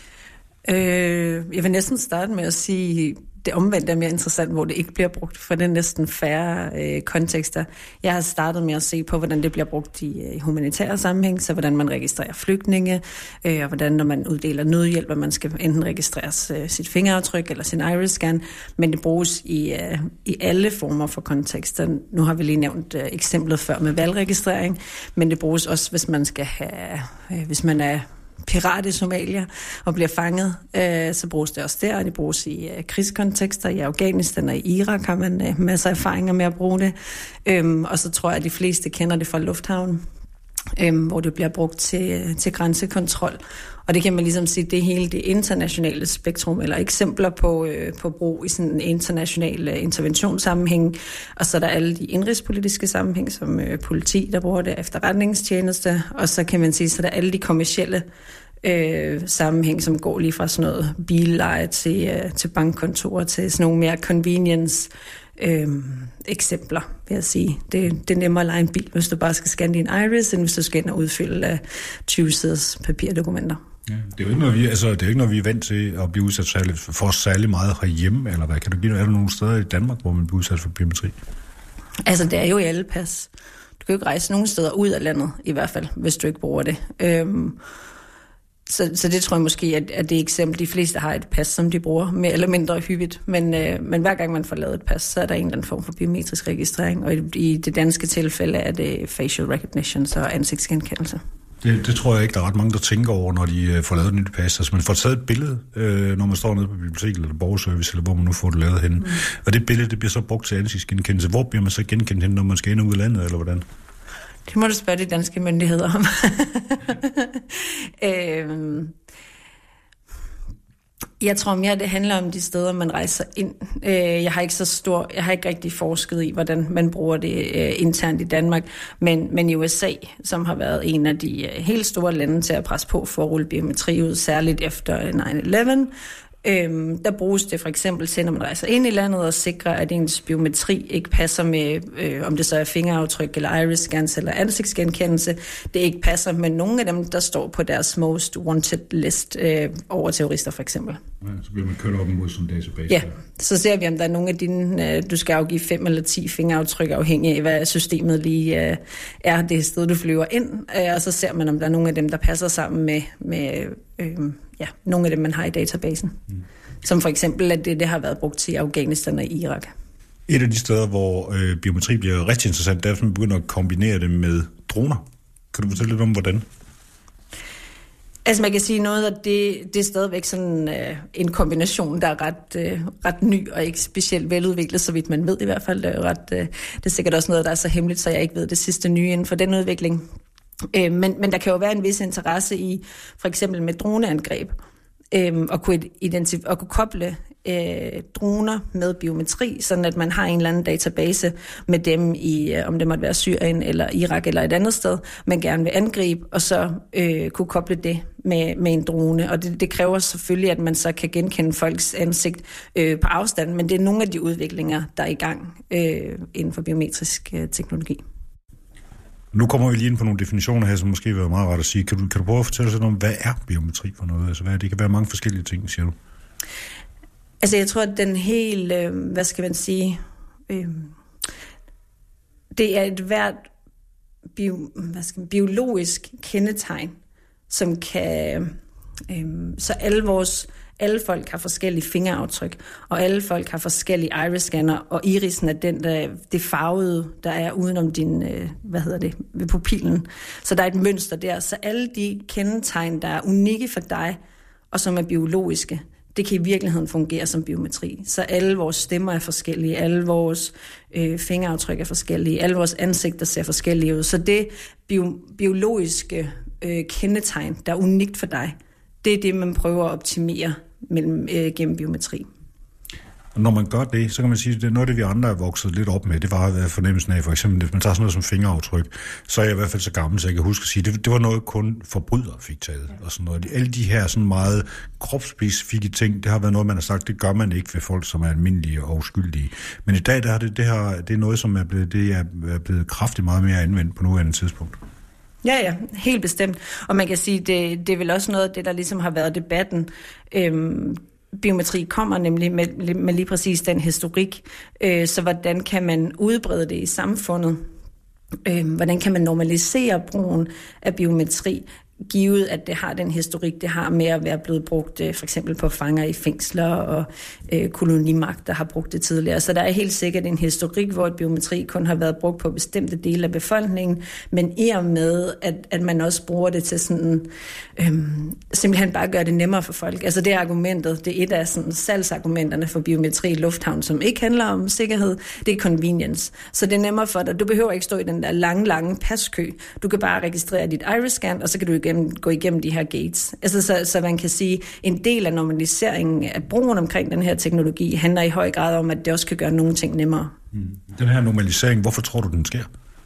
Øh, jeg vil næsten starte med at sige, det omvendt er mere interessant, hvor det ikke bliver brugt, for det er næsten færre øh, kontekster. Jeg har startet med at se på, hvordan det bliver brugt i øh, humanitære sammenhæng, så hvordan man registrerer flygtninge, øh, og hvordan når man uddeler nødhjælp, at man skal enten registreres øh, sit fingeraftryk eller sin iris-scan, men det bruges i, øh, i alle former for kontekster. Nu har vi lige nævnt øh, eksemplet før med valgregistrering, men det bruges også, hvis man skal have, øh, hvis man er pirat i Somalia og bliver fanget, øh, så bruges det også der, og det bruges i øh, krigskontekster. I Afghanistan og i Irak har man øh, masser af erfaringer med at bruge det. Øhm, og så tror jeg, at de fleste kender det fra lufthavnen, øhm, hvor det bliver brugt til, til grænsekontrol. Og det kan man ligesom sige, det er hele det internationale spektrum, eller eksempler på, øh, på brug i sådan en international øh, interventionssammenhæng. Og så er der alle de indrigspolitiske sammenhæng, som øh, politi, der bruger det, efterretningstjeneste. Og så kan man sige, så der er alle de kommercielle øh, sammenhæng, som går lige fra sådan noget billeje til, øh, til bankkontorer, til sådan nogle mere convenience Øhm, eksempler, vil jeg sige. Det, det er nemmere at lege en bil, hvis du bare skal scanne din iris, end hvis du skal ind og udfylde uh, tyve siders papirdokumenter. Ja, det er jo ikke noget, vi, altså, det er ikke noget, vi er vant til at blive udsat særlig, for særlig meget herhjemme, eller hvad? Kan du give, er der nogle steder i Danmark, hvor man bliver udsat for biometri? Altså, det er jo i alle pas. Du kan jo ikke rejse nogen steder ud af landet, i hvert fald, hvis du ikke bruger det. Øhm, Så, så det tror jeg måske, at, at det eksempel, de fleste har et pas, som de bruger mere eller mindre hyppigt. Men, øh, men hver gang man får lavet et pas, så er der en eller anden form for biometrisk registrering. Og i, i det danske tilfælde er det facial recognition, så ansigtsgenkendelse. Det, det tror jeg ikke, der er ret mange, der tænker over, når de øh, får lavet et nyt pas. Altså man får taget et billede, øh, når man står nede på biblioteket eller borgerservice, eller hvor man nu får det lavet henne. Mm. Og det billede, det bliver så brugt til ansigtsgenkendelse. Hvor bliver man så genkendt henne, når man skal ind og ud af landet, eller hvordan? Det må du spørge de danske myndigheder om. øhm, Jeg tror mere, det handler om de steder, man rejser ind. Jeg har ikke så stor, jeg har ikke rigtig forsket i, hvordan man bruger det internt i Danmark, men, men i U S A, som har været en af de helt store lande til at presse på for at rulle biometri ud, særligt efter nine eleven, Øhm, der bruges det for eksempel til, når man rejser ind i landet og sikrer, at ens biometri ikke passer med, øh, om det så er fingeraftryk eller iris-scans eller ansigtsgenkendelse, det ikke passer med nogle af dem, der står på deres most wanted list øh, over terrorister for eksempel. Ja, så bliver man kørt op mod sådan en database. Ja, så ser vi, om der er nogle af dine, øh, du skal afgive fem eller ti fingeraftryk, afhængig af, hvad systemet lige øh, er det sted, du flyver ind, øh, og så ser man, om der er nogle af dem, der passer sammen med, med øh, ja, nogle af dem, man har i databasen. Mm. Som for eksempel, at det, det har været brugt til Afghanistan og Irak. Et af de steder, hvor øh, biometri bliver rigtig interessant, det er, at man begynder at kombinere det med droner. Kan du fortælle lidt om, hvordan? Altså man kan sige noget, at det, det er stadigvæk sådan øh, en kombination, der er ret, øh, ret ny og ikke specielt veludviklet, så vidt man ved i hvert fald. Det er, ret, øh, det er sikkert også noget, der er så hemmeligt, så jeg ikke ved det sidste nye inden for den udvikling. Øh, men, men der kan jo være en vis interesse i for eksempel med droneangreb øh, og, kunne identif- og kunne koble øh, droner med biometri, sådan at man har en eller anden database med dem i, øh, om det måtte være Syrien eller Irak eller et andet sted, man gerne vil angribe, og så øh, kunne koble det med, med en drone. Og det, det kræver selvfølgelig, at man så kan genkende folks ansigt øh, på afstand, men det er nogle af de udviklinger, der er i gang øh, inden for biometrisk øh, teknologi. Nu kommer vi lige ind på nogle definitioner her, som måske vil være meget rart at sige. Kan du, kan du prøve at fortælle os om, hvad er biometri for noget? Altså, hvad, det kan være mange forskellige ting, siger du. Altså, jeg tror, at den helt, øh, hvad skal man sige, øh, det er et hvert bio, hvad skal man, biologisk kendetegn, som kan, øh, så alle vores Alle folk har forskellige fingeraftryk, og alle folk har forskellige iris-scanner, og irisen er den, der, det farvede, der er udenom din, øh, hvad hedder det, ved pupillen. Så der er et mønster der. Så alle de kendetegn, der er unikke for dig, og som er biologiske, det kan i virkeligheden fungere som biometri. Så alle vores stemmer er forskellige, alle vores øh, fingeraftryk er forskellige, alle vores ansigter ser forskellige ud. Så det bio, biologiske øh, kendetegn, der er unikt for dig, det er det, man prøver at optimere mellem, øh, gennem biometri. Og når man gør det, så kan man sige, at det er noget af det, vi andre er vokset lidt op med. Det var fornemmelsen af, for eksempel, hvis man tager sådan noget som fingeraftryk, så er jeg i hvert fald så gammel, så jeg kan huske at sige, det, det var noget, kun forbrydere fik taget. Og sådan noget. Alle de her sådan meget kropsspecifikke ting, det har været noget, man har sagt, det gør man ikke ved folk, som er almindelige og uskyldige. Men i dag, der er det, det, her, det er noget, som er blevet, det er blevet kraftigt meget mere anvendt på nuværende tidspunkt. Ja, ja, helt bestemt. Og man kan sige, det, det er vel også noget af det, der ligesom har været debatten. Øhm, biometri kommer nemlig med, med lige præcis den historik. Øh, så hvordan kan man udbrede det i samfundet? Øh, hvordan kan man normalisere brugen af biometri, givet at det har den historik, det har med at være blevet brugt øh, for eksempel på fanger i fængsler og øh, kolonimagt, der har brugt det tidligere. Så der er helt sikkert en historik, hvor et biometri kun har været brugt på bestemte dele af befolkningen, men i og med, at, at man også bruger det til sådan, øhm, simpelthen bare gøre det nemmere for folk. Altså det er argumentet, det er et af sådan salgsargumenterne for biometri i lufthavn, som ikke handler om sikkerhed, det er convenience. Så det er nemmere for dig. Du behøver ikke stå i den der lange, lange paskø. Du kan bare registrere dit iris-scan, og så kan du igennem, gå igennem de her gates. Altså, så, så man kan sige, en del af normaliseringen af brugen omkring den her teknologi handler i høj grad om, at det også kan gøre nogle ting nemmere. Mm. Den her normalisering, hvorfor tror du, den sker?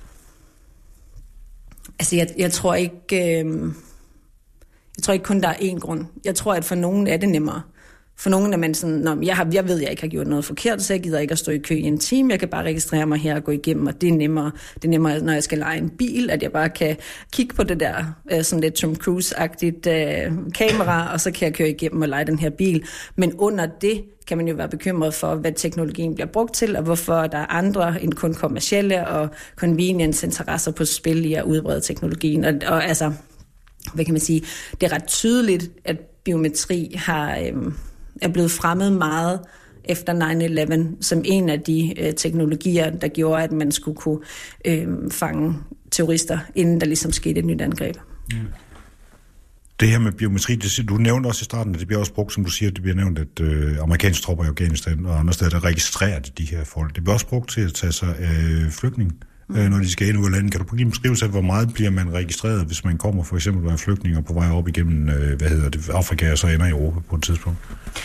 Altså, jeg, jeg tror ikke... Øh, jeg tror ikke kun, der er én grund. Jeg tror, at for nogen er det nemmere. For nogen er man sådan, Nå, jeg, har, jeg ved, jeg ikke har gjort noget forkert, så jeg gider ikke at stå i kø i en time. Jeg kan bare registrere mig her og gå igennem, og det er nemmere. Det er nemmere, når jeg skal leje en bil, at jeg bare kan kigge på det der øh, sådan lidt Tom Cruise-agtigt øh, kamera, og så kan jeg køre igennem og leje den her bil. Men under det kan man jo være bekymret for, hvad teknologien bliver brugt til, og hvorfor der er andre end kun kommercielle og convenience-interesser på spil i at udbrede teknologien. Og, og altså, hvad kan man sige, det er ret tydeligt, at biometri har... Øh, er blevet fremmet meget efter nine eleven som en af de øh, teknologier, der gjorde, at man skulle kunne øh, fange terrorister, inden der ligesom skete et nyt angreb. Ja. Det her med biometri, det, du nævnte også i starten, at det bliver også brugt, som du siger, det bliver nævnt, at øh, amerikanske tropper i Afghanistan og andre steder, der registrerer de her folk. Det bliver også brugt til at tage sig af øh, flygtninge. øh, når de skal ind ud af landet. Kan du lige beskrive sig, hvor meget bliver man registreret, hvis man kommer for eksempel af flygtninger på vej op igennem, øh, hvad hedder det, Afrika, og så ender i Europa på et tidspunkt?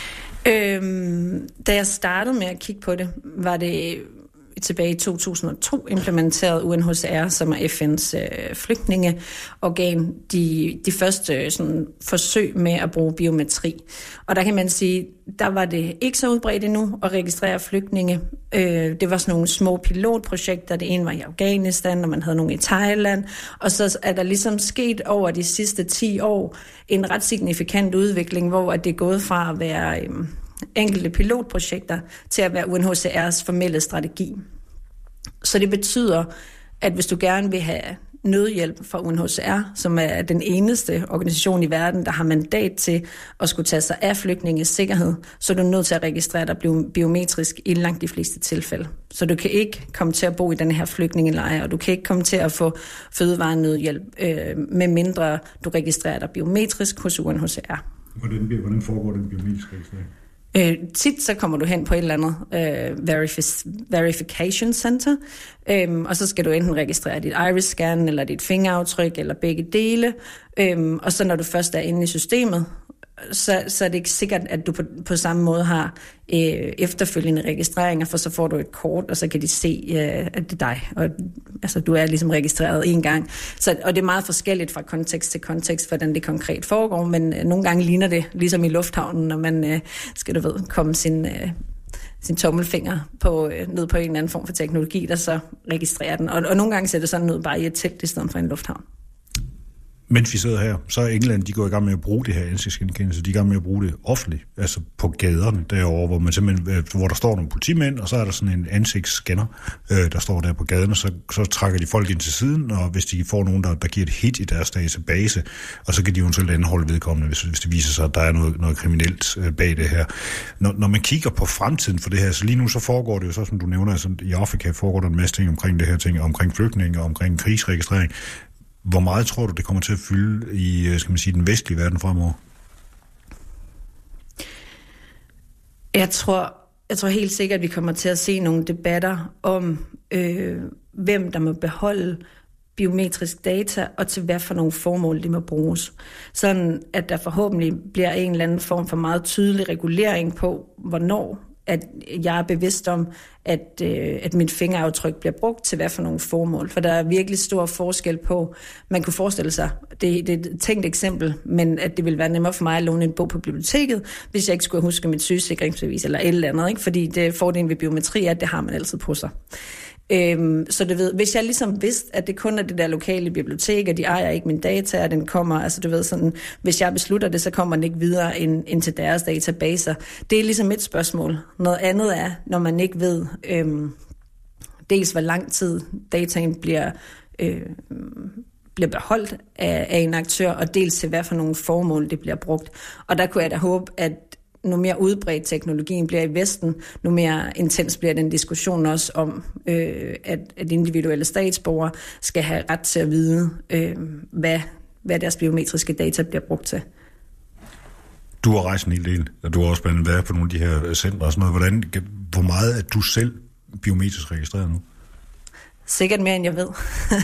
Øhm, da jeg startede med at kigge på det, var det tilbage i to tusind og to implementeret U N H C R, som er F N's øh, flygtningeorgan, de, de første sådan, forsøg med at bruge biometri. Og der kan man sige, der var det ikke så udbredt endnu at registrere flygtninge. Øh, det var sådan nogle små pilotprojekter. Det ene var i Afghanistan, og man havde nogle i Thailand. Og så er der ligesom sket over de sidste ti år en ret signifikant udvikling, hvor det er gået fra at være Øh, enkelte pilotprojekter til at være U N H C R's formelle strategi. Så det betyder, at hvis du gerne vil have nødhjælp fra U N H C R, som er den eneste organisation i verden, der har mandat til at skulle tage sig af flygtninges sikkerhed, så er du nødt til at registrere dig biometrisk i langt de fleste tilfælde. Så du kan ikke komme til at bo i den her flygtningelejr, og du kan ikke komme til at få fødevarenødhjælp, øh, med mindre du registrerer dig biometrisk hos U N H C R. Hvordan, hvordan foregår den biometriske registrering? Øh, tit så kommer du hen på et eller andet øh, verifi- verification center, øhm, og så skal du enten registrere dit iris-scan, eller dit fingeraftryk, eller begge dele, øhm, og så når du først er inde i systemet, så, så er det ikke sikkert, at du på, på samme måde har øh, efterfølgende registreringer, for så får du et kort, og så kan de se, øh, at det er dig, og altså, du er ligesom registreret en gang. Så, og det er meget forskelligt fra kontekst til kontekst, hvordan det konkret foregår, men øh, nogle gange ligner det ligesom i lufthavnen, når man øh, skal, du ved, komme sin, øh, sin tommelfinger på, øh, ned på en eller anden form for teknologi, der så registrerer den. Og, og nogle gange ser det sådan ud bare i et telt i stedet for en lufthavn. Mens vi sidder her, så er England, de går i gang med at bruge det her ansigtsgenkendelse. De er i gang med at bruge det offentligt, altså på gaderne derovre, hvor man simpelthen, hvor der står nogle politimænd, og så er der sådan en ansigtsscanner, øh, der står der på gaderne, så, så trækker de folk ind til siden, og hvis de får nogen, der, der giver et hit i deres database, og så kan de eventuelt anholde vedkommende, hvis, hvis det viser sig, at der er noget, noget kriminelt øh, bag det her. Når, når man kigger på fremtiden for det her, så lige nu så foregår det jo så, som du nævner, altså i Afrika foregår der en masse ting omkring det her ting, omkring flygtninge, omkring krigsregistrering. Hvor meget tror du, det kommer til at fylde i, skal man sige, den vestlige verden fremover? Jeg tror, jeg tror helt sikkert, at vi kommer til at se nogle debatter om, øh, hvem der må beholde biometrisk data, og til hvad for nogle formål det må bruges. Sådan at der forhåbentlig bliver en eller anden form for meget tydelig regulering på, hvornår at jeg er bevidst om, at, øh, at mit fingeraftryk bliver brugt til hvad for nogle formål. For der er virkelig stor forskel på, man kunne forestille sig, det, det er et tænkt eksempel, men at det ville være nemmere for mig at låne en bog på biblioteket, hvis jeg ikke skulle huske mit sygesikringsbevis eller et eller andet, ikke? Fordi det fordelen ved biometri er, at det har man altid på sig. Øhm, så du ved, hvis jeg ligesom vidste, at det kun er det der lokale bibliotek, og de ejer ikke min data, og den kommer, altså du ved sådan, hvis jeg beslutter det, så kommer den ikke videre ind, ind til deres databaser. Det er ligesom et spørgsmål. Noget andet er, når man ikke ved, øhm, dels hvor lang tid dataen bliver, øh, bliver beholdt af, af en aktør, og dels til hvad for nogle formål det bliver brugt. Og der kunne jeg da håbe, at nu mere udbredt teknologien bliver i Vesten, nu mere intens bliver den diskussion også om, øh, at, at individuelle statsborgere skal have ret til at vide, øh, hvad, hvad deres biometriske data bliver brugt til. Du har rejst en hel del, og du har også blandt andet været på nogle af de her centre og sådan noget. Hvordan, hvor meget er du selv biometrisk registreret nu? Sikkert mere, end jeg ved.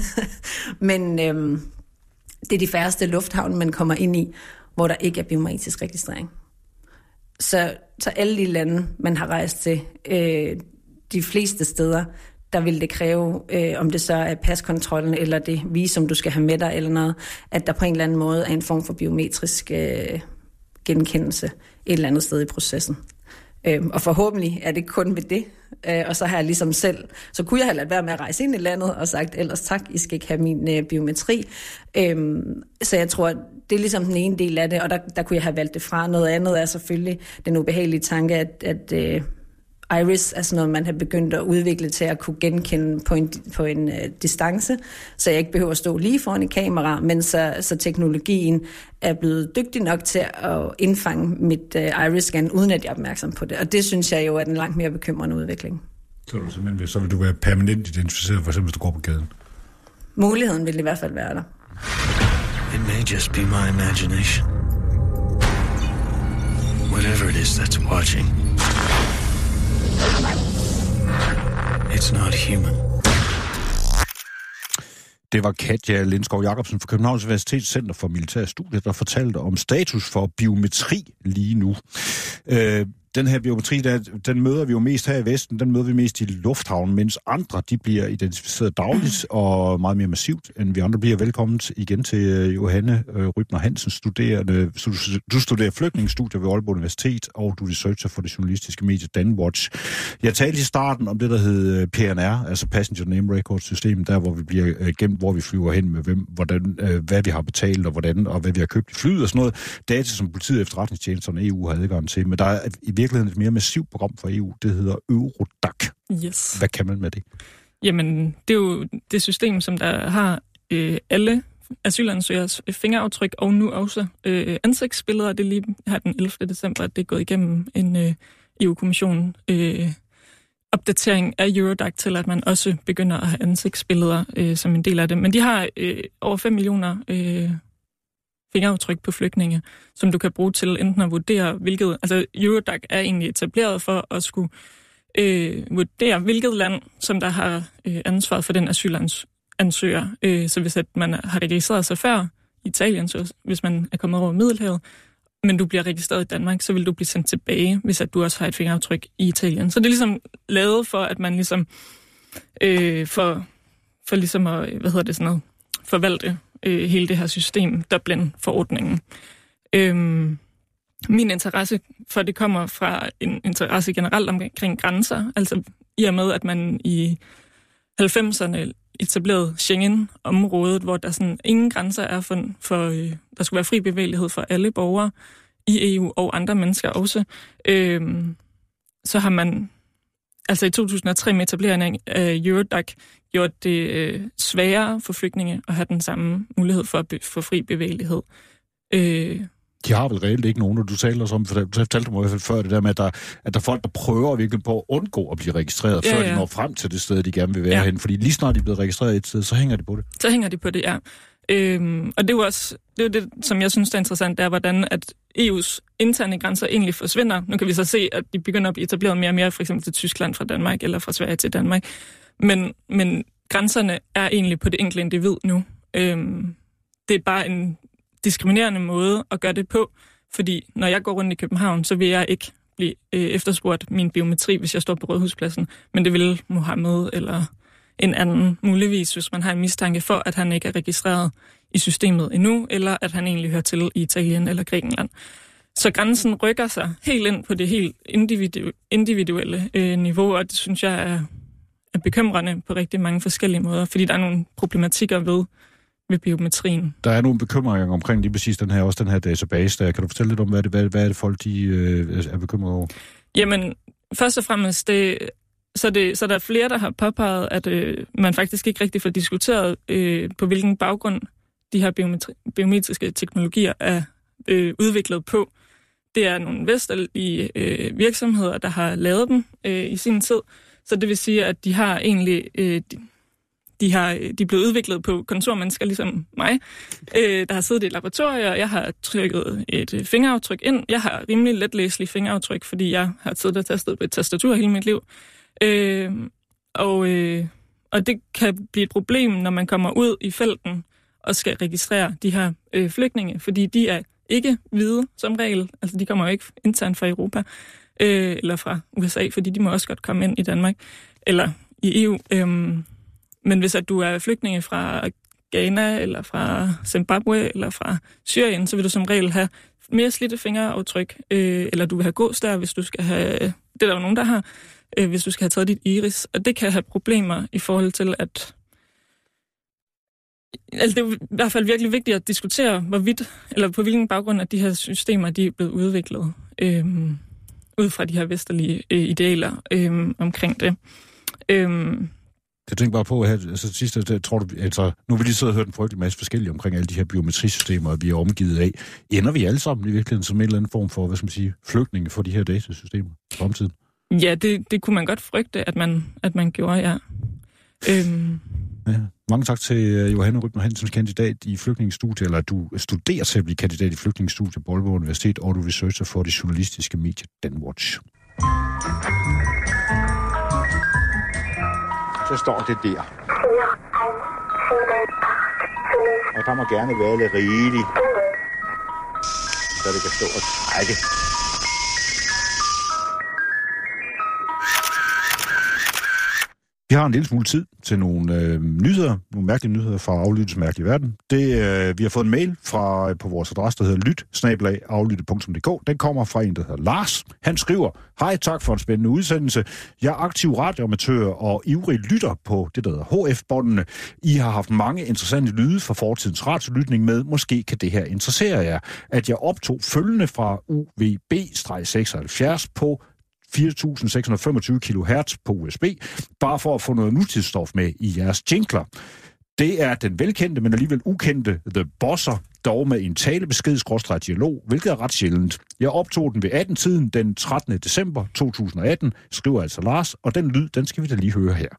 Men øh, det er de færreste lufthavne, man kommer ind i, hvor der ikke er biometrisk registrering. Så, så alle de lande, man har rejst til, øh, de fleste steder, der vil det kræve, øh, om det så er paskontrollen eller det visum, du skal have med dig eller noget, at der på en eller anden måde er en form for biometrisk øh, genkendelse et eller andet sted i processen. Øh, og forhåbentlig er det kun ved det. Øh, og så har jeg ligesom selv, så kunne jeg have ladet være med at rejse ind i landet og sagt, ellers tak, I skal ikke have min øh, biometri. Øh, så jeg tror, det er ligesom den ene del af det, og der, der kunne jeg have valgt det fra. Noget andet er selvfølgelig den ubehagelige tanke, at, at uh, iris er sådan noget, man har begyndt at udvikle til at kunne genkende på en, på en uh, distance, så jeg ikke behøver at stå lige foran et kamera, men så, så teknologien er blevet dygtig nok til at indfange mit uh, iris-scan, uden at jeg er opmærksom på det. Og det synes jeg jo er en langt mere bekymrende udvikling. Så, du simpelthen, så vil du være permanent identificeret, for eksempel hvis du går på gaden? Muligheden vil i hvert fald være der. It may just be my imagination. Whatever it is that's watching, it's not human. Det var Katja Lindskov Jacobsen fra Københavns Universitets Center for Militære Studier, der fortalte om status for biometri lige nu. Øh, den her biometri, der, den møder vi jo mest her i Vesten, den møder vi mest i lufthavnen, mens andre, de bliver identificeret dagligt og meget mere massivt, end vi andre bliver. Velkommen igen til Johanne øh, Rybner Hansen, studerende. Du, du studerer flygtningestudier ved Aalborg Universitet, og du researcher for det journalistiske medie Danwatch. Jeg talte i starten om det, der hed P N R, altså Passenger Name Record System, der hvor vi bliver øh, gemt, hvor vi flyver hen med hvem, hvordan, øh, hvad vi har betalt, og hvordan, og hvad vi har købt i flyet og sådan noget. Data, som politiet, efterretningstjenesterne og E U har adgang til, men der er i virkeligheden et mere massivt program for E U, det hedder Eurodac. Yes. Hvad kan man med det? Jamen, det er jo det system, som der har øh, alle asylansøgers fingeraftryk, og nu også øh, ansigtsbilleder. Det er lige her den ellevte december, at det er gået igennem en øh, E U-kommission øh, opdatering af Eurodac til, at man også begynder at have ansigtsbilleder øh, som en del af det. Men de har øh, over fem millioner øh, fingeraftryk på flygtninge, som du kan bruge til enten at vurdere, hvilket... Altså, Eurodac er egentlig etableret for at skulle øh, vurdere, hvilket land, som der har øh, ansvaret for den asylansøger. Øh, så hvis at man har registreret sig før i Italien, så hvis man er kommet over Middelhavet, men du bliver registreret i Danmark, så vil du blive sendt tilbage, hvis at du også har et fingeraftryk i Italien. Så det er ligesom lavet for, at man ligesom øh, for, for ligesom at, hvad hedder det sådan noget, forvalte øh, hele det her system, Dublin-forordningen. Øhm, min interesse for det kommer fra en interesse generelt omkring grænser, altså i og med, at man i halvfemserne etablerede Schengen-området, hvor der sådan ingen grænser er for, for øh, der skulle være fri bevægelighed for alle borgere i E U og andre mennesker også. Øhm, så har man altså i to tusind og tre med etableringen af Eurodac gjort det øh, sværere for flygtninge at have den samme mulighed for, for fri bevægelighed. Øh, De har vel reelt ikke nogen, og du talte også om, for du fortalte mig i hvert fald før det der med, at der, at der er folk, der prøver virkelig på at undgå at blive registreret, ja, før ja. de når frem til det sted, de gerne vil være ja. hen. Fordi lige snart de er blevet registreret et sted, så hænger de på det. Så hænger de på det, ja. Øhm, og det er jo også det, er jo det, som jeg synes er interessant, det er, hvordan at E U's interne grænser egentlig forsvinder. Nu kan vi så se, at de begynder at blive etableret mere og mere, for eksempel til Tyskland fra Danmark, eller fra Sverige til Danmark. Men, men grænserne er egentlig på det enkelte individ nu. Øhm, det er bare en diskriminerende måde at gøre det på, fordi når jeg går rundt i København, så vil jeg ikke blive øh, efterspurgt min biometri, hvis jeg står på Rådhuspladsen, men det vil Mohammed eller en anden muligvis, hvis man har en mistanke for, at han ikke er registreret i systemet endnu, eller at han egentlig hører til i Italien eller Grækenland. Så grænsen rykker sig helt ind på det helt individu- individuelle øh, niveau, og det synes jeg er, er bekymrende på rigtig mange forskellige måder, fordi der er nogle problematikker ved ved biometrien. Der er nogle bekymringer omkring lige præcis den her, også den her database der. Kan du fortælle lidt om, hvad det, hvad, hvad er det folk, de øh, er bekymrede over? Jamen, først og fremmest, det, så, det, så der er flere, der har påpeget, at øh, man faktisk ikke rigtig får diskuteret, øh, på hvilken baggrund de her biometri- biometriske teknologier er øh, udviklet på. Det er nogle vestlige øh, virksomheder, der har lavet dem øh, i sin tid, så det vil sige, at de har egentlig... Øh, de, De, har, de er blevet udviklet på kontormennesker, ligesom mig, øh, der har siddet i et laboratorium, og jeg har trykket et fingeraftryk ind. Jeg har rimelig letlæselige fingeraftryk, fordi jeg har siddet og tastet på et tastatur hele mit liv. Øh, og, øh, og det kan blive et problem, når man kommer ud i felten og skal registrere de her øh, flygtninge, fordi de er ikke hvide som regel. Altså, de kommer jo ikke internt fra Europa øh, eller fra U S A, fordi de må også godt komme ind i Danmark eller i E U. Øh, Men hvis at du er flygtninge fra Ghana, eller fra Zimbabwe, eller fra Syrien, så vil du som regel have mere slidte fingeraftryk, øh, eller du vil have gås der, hvis du skal have... Det er der jo nogen, der har, øh, hvis du skal have taget dit iris. Og det kan have problemer i forhold til, at... Altså, det er i hvert fald virkelig vigtigt at diskutere, hvorvidt, eller på hvilken baggrund, at de her systemer, de er blevet udviklet, øh, ud fra de her vesterlige øh, idealer øh, omkring det. Øh, Jeg tænker bare på, at altså, sidste, det, tror du, altså, nu vil vi lige sidde og høre en frygtelig masse forskellige omkring alle de her biometrisystemer, vi er omgivet af. Ender vi alle sammen i virkeligheden som en eller anden form for, hvad skal man sige, flygtninge for de her datasystemer i fremtiden? Ja, det, det kunne man godt frygte, at man, at man gjorde, ja. Øhm. ja. Mange tak til Johanne Rybner Hansens kandidat i flygtningestudiet, eller du studerer til at blive kandidat i flygtningestudiet på Aalborg Universitet, og du researcher for det journalistiske medie Danwatch. Så står det der. Og der må gerne være lidt rigeligt, så det kan stå og trække. Vi har en lille smule tid til nogle øh, nyheder, nogle mærkelige nyheder fra Aflyttes Mærkelige Verden. Det, øh, vi har fået en mail fra, på vores adresse, der hedder lyt snabel-a aflytte punktum d k. Den kommer fra en, der hedder Lars. Han skriver, hej, tak for en spændende udsendelse. Jeg er aktiv radioamatør og ivrig lytter på det, der hedder H F-båndene. I har haft mange interessante lyde fra fortidens radiolytning med. Måske kan det her interessere jer, at jeg optog følgende fra U V B seksoghalvfjerds på fire tusind seks hundrede femogtyve kilohertz på U S B, bare for at få noget nutidsstof med i jeres jingler. Det er den velkendte, men alligevel ukendte The Bosser, dog med en talebesked-dialog, hvilket er ret sjældent. Jeg optog den ved atten-tiden den trettende december to tusind og atten, skriver altså Lars, og den lyd, den skal vi da lige høre her.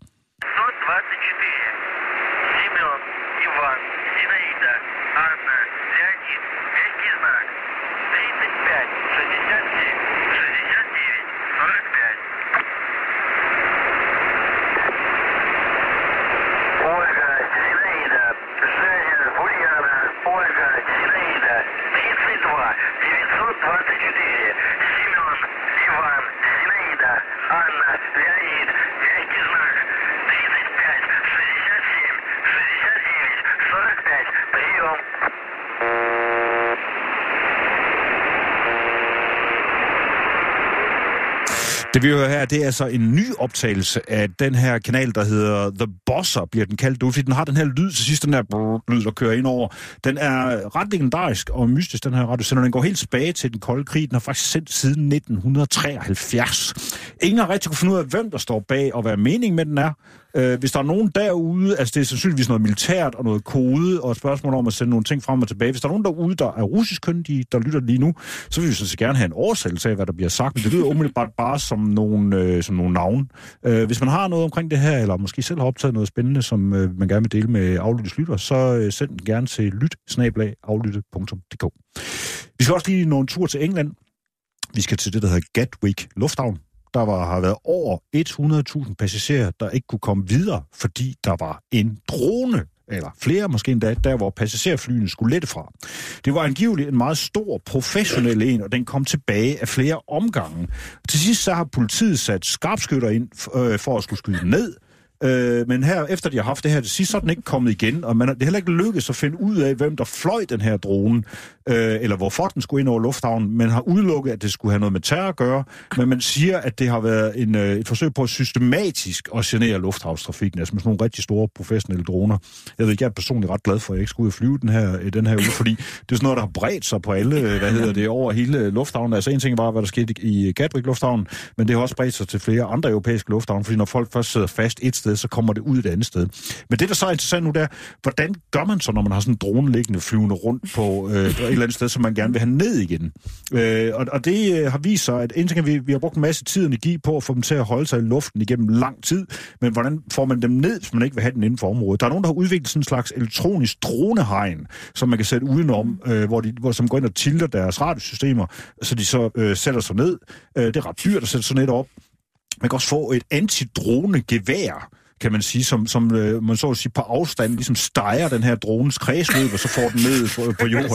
Det vi hører her, det er altså en ny optagelse af den her kanal, der hedder The Bosser, bliver den kaldt. Fordi den har den her lyd til sidst, den her brrr, lyd, der kører ind over. Den er ret legendarisk og mystisk, den her radiosender. Den går helt tilbage til den kolde krig. Den har faktisk sendt siden nitten treoghalvfjerds. Ingen har rigtig kunne finde ud af, hvem der står bag, og hvad meningen med den er. Øh, hvis der er nogen derude, altså det er sandsynligvis noget militært og noget kode, og et spørgsmål om at sende nogle ting frem og tilbage. Hvis der er nogen derude, der er russisk køndige, der lytter lige nu, så vil vi sådan set gerne have en oversættelse af, hvad der bliver sagt. Men det lyder umiddelbart bare som nogle, øh, som nogle navne. Øh, hvis man har noget omkring det her, eller måske selv har optaget noget spændende, som øh, man gerne vil dele med Aflyttes lytter, så øh, send den gerne til lyt snabel-a aflytte punktum d k. Vi skal også lige nå en tur til England. Vi skal til det, der hedder Gatwick Lufthavn. Der var, har været over hundrede tusind passagerer, der ikke kunne komme videre, fordi der var en drone, eller flere måske endda, der hvor passagerflyene skulle lette fra. Det var angiveligt en meget stor, professionel en, og den kom tilbage af flere omgange. Til sidst så har politiet sat skarpskytter ind øh, for at skulle skyde den ned. Øh, men her, efter de har haft det her til sidst, så er den ikke kommet igen, og man, det er heller ikke lykkedes at finde ud af, hvem der fløj den her drone, øh, eller hvorfor den skulle ind over lufthavnen. Man har udelukket, at det skulle have noget med terror at gøre, men man siger, at det har været en, øh, et forsøg på systematisk at genere lufthavnstrafikken, altså med sådan nogle rigtig store professionelle droner. Jeg ved ikke, jeg er personligt ret glad for, at jeg ikke skulle ud og flyve den her, den her uge, fordi det er sådan noget, der har bredt sig på alle, hvad hedder det, over hele lufthavnen. Altså en ting var, hvad der skete i Gatwick Lufthavn, men det har også bredt sig til flere andre europæiske lufthavne, fordi når folk først sidder fast et sted, så kommer det ud et andet sted. Men det, der så er interessant nu, der, hvordan gør man så, når man har sådan en drone liggende flyvende rundt på øh, et eller andet sted, som man gerne vil have ned igen? Øh, og, og det øh, har vist sig, at indtil vi, vi har brugt en masse tid og energi på at få dem til at holde sig i luften igennem lang tid, men hvordan får man dem ned, hvis man ikke vil have den inden for området? Der er nogen, der har udviklet sådan en slags elektronisk dronehegn, som man kan sætte udenom, øh, hvor de, hvor, som går ind og tilter deres radiosystemer, så de så øh, sætter sig ned. Øh, det er ret dyrt at sætte sig ned op. Man kan også få et antidronegevær, kan man sige, som, som øh, man så at sige på afstand, ligesom steger den her drones kredsløb, og så får den ned på, på jorden.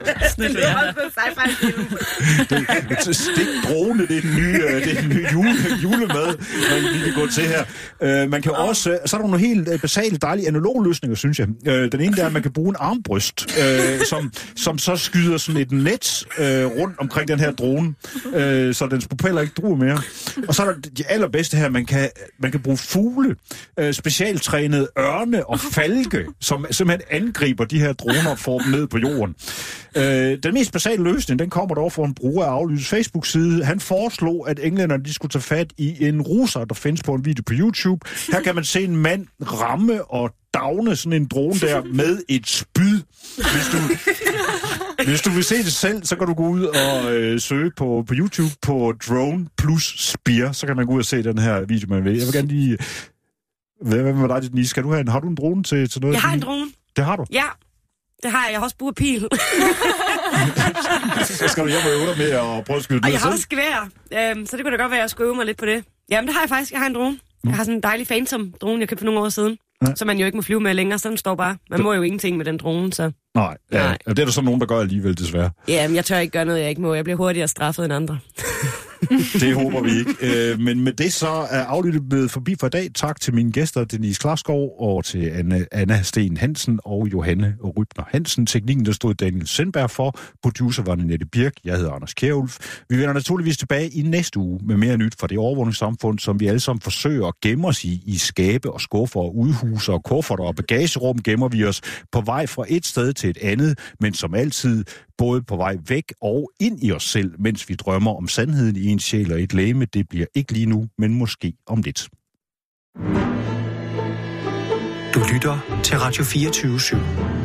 Det er også på sci-fi. Stik drone, det er den nye, øh, det er den nye jule, julemad, man vi kan gå til her. Øh, man kan også, øh, så er der nogle helt øh, basale, dejlige analoge løsninger, synes jeg. Øh, den ene der er, at man kan bruge en armbryst, øh, som, som så skyder sådan et net øh, rundt omkring den her drone, øh, så dens propeller ikke druer mere. Og så er der de allerbedste her, man kan, man kan bruge fugle, specialtrænede ørne og falke, som simpelthen angriber de her droner og får dem ned på jorden. Øh, den mest basale løsning, den kommer dog fra en bruger af Aflyttes Facebook-side. Han foreslog, at englænderne de skulle tage fat i en russer, der findes på en video på YouTube. Her kan man se en mand ramme og dagne sådan en drone der med et spyd. Hvis du, hvis du vil se det selv, så kan du gå ud og øh, søge på, på YouTube på Drone plus Spear. Så kan man gå ud og se den her video, man vil. Jeg vil gerne lige... Hvad med dig, Denise? Skal du have en, har du en drone til, til noget? Jeg har en drone. Det har du? Ja, det har jeg. Jeg har også brugt pil. Så skal du hjem og øve dig med at prøve at skyde den. Og jeg har også skvær, øhm, så det kunne da godt være, at jeg skulle øve mig lidt på det. Jamen, det har jeg faktisk. Jeg har en drone. Jeg har sådan en dejlig Phantom-drone, jeg købte for nogle år siden. ja. som man jo ikke må flyve med længere. Så den står bare. Man må jo ingenting med den drone, så... Nej, ja, Nej. Det er der så nogen, der gør alligevel, desværre. Ja, men jeg tør ikke gøre noget, jeg ikke må. Jeg bliver hurtigere straffet end andre. Det håber vi ikke. Men med det så er aflyttet blevet forbi for i dag. Tak til mine gæster, Denise Klarskov, og til Anna, Anna Sten Hansen og Johanne Rybner Hansen. Teknikken, der stod Daniel Sindberg for. Producer var Nette Birk. Jeg hedder Anders Kjærulf. Vi vender naturligvis tilbage i næste uge med mere nyt fra det overvågningssamfund, som vi alle sammen forsøger at gemme os i. I skabe og skuffer og udhuser og kufferter og bagagerum gemmer vi os på vej fra et sted til et andet, men som altid både på vej væk og ind i os selv, mens vi drømmer om sandheden i en sjæl og et legeme. Det bliver ikke lige nu, men måske om lidt. Du lytter til Radio fireogtyve syv.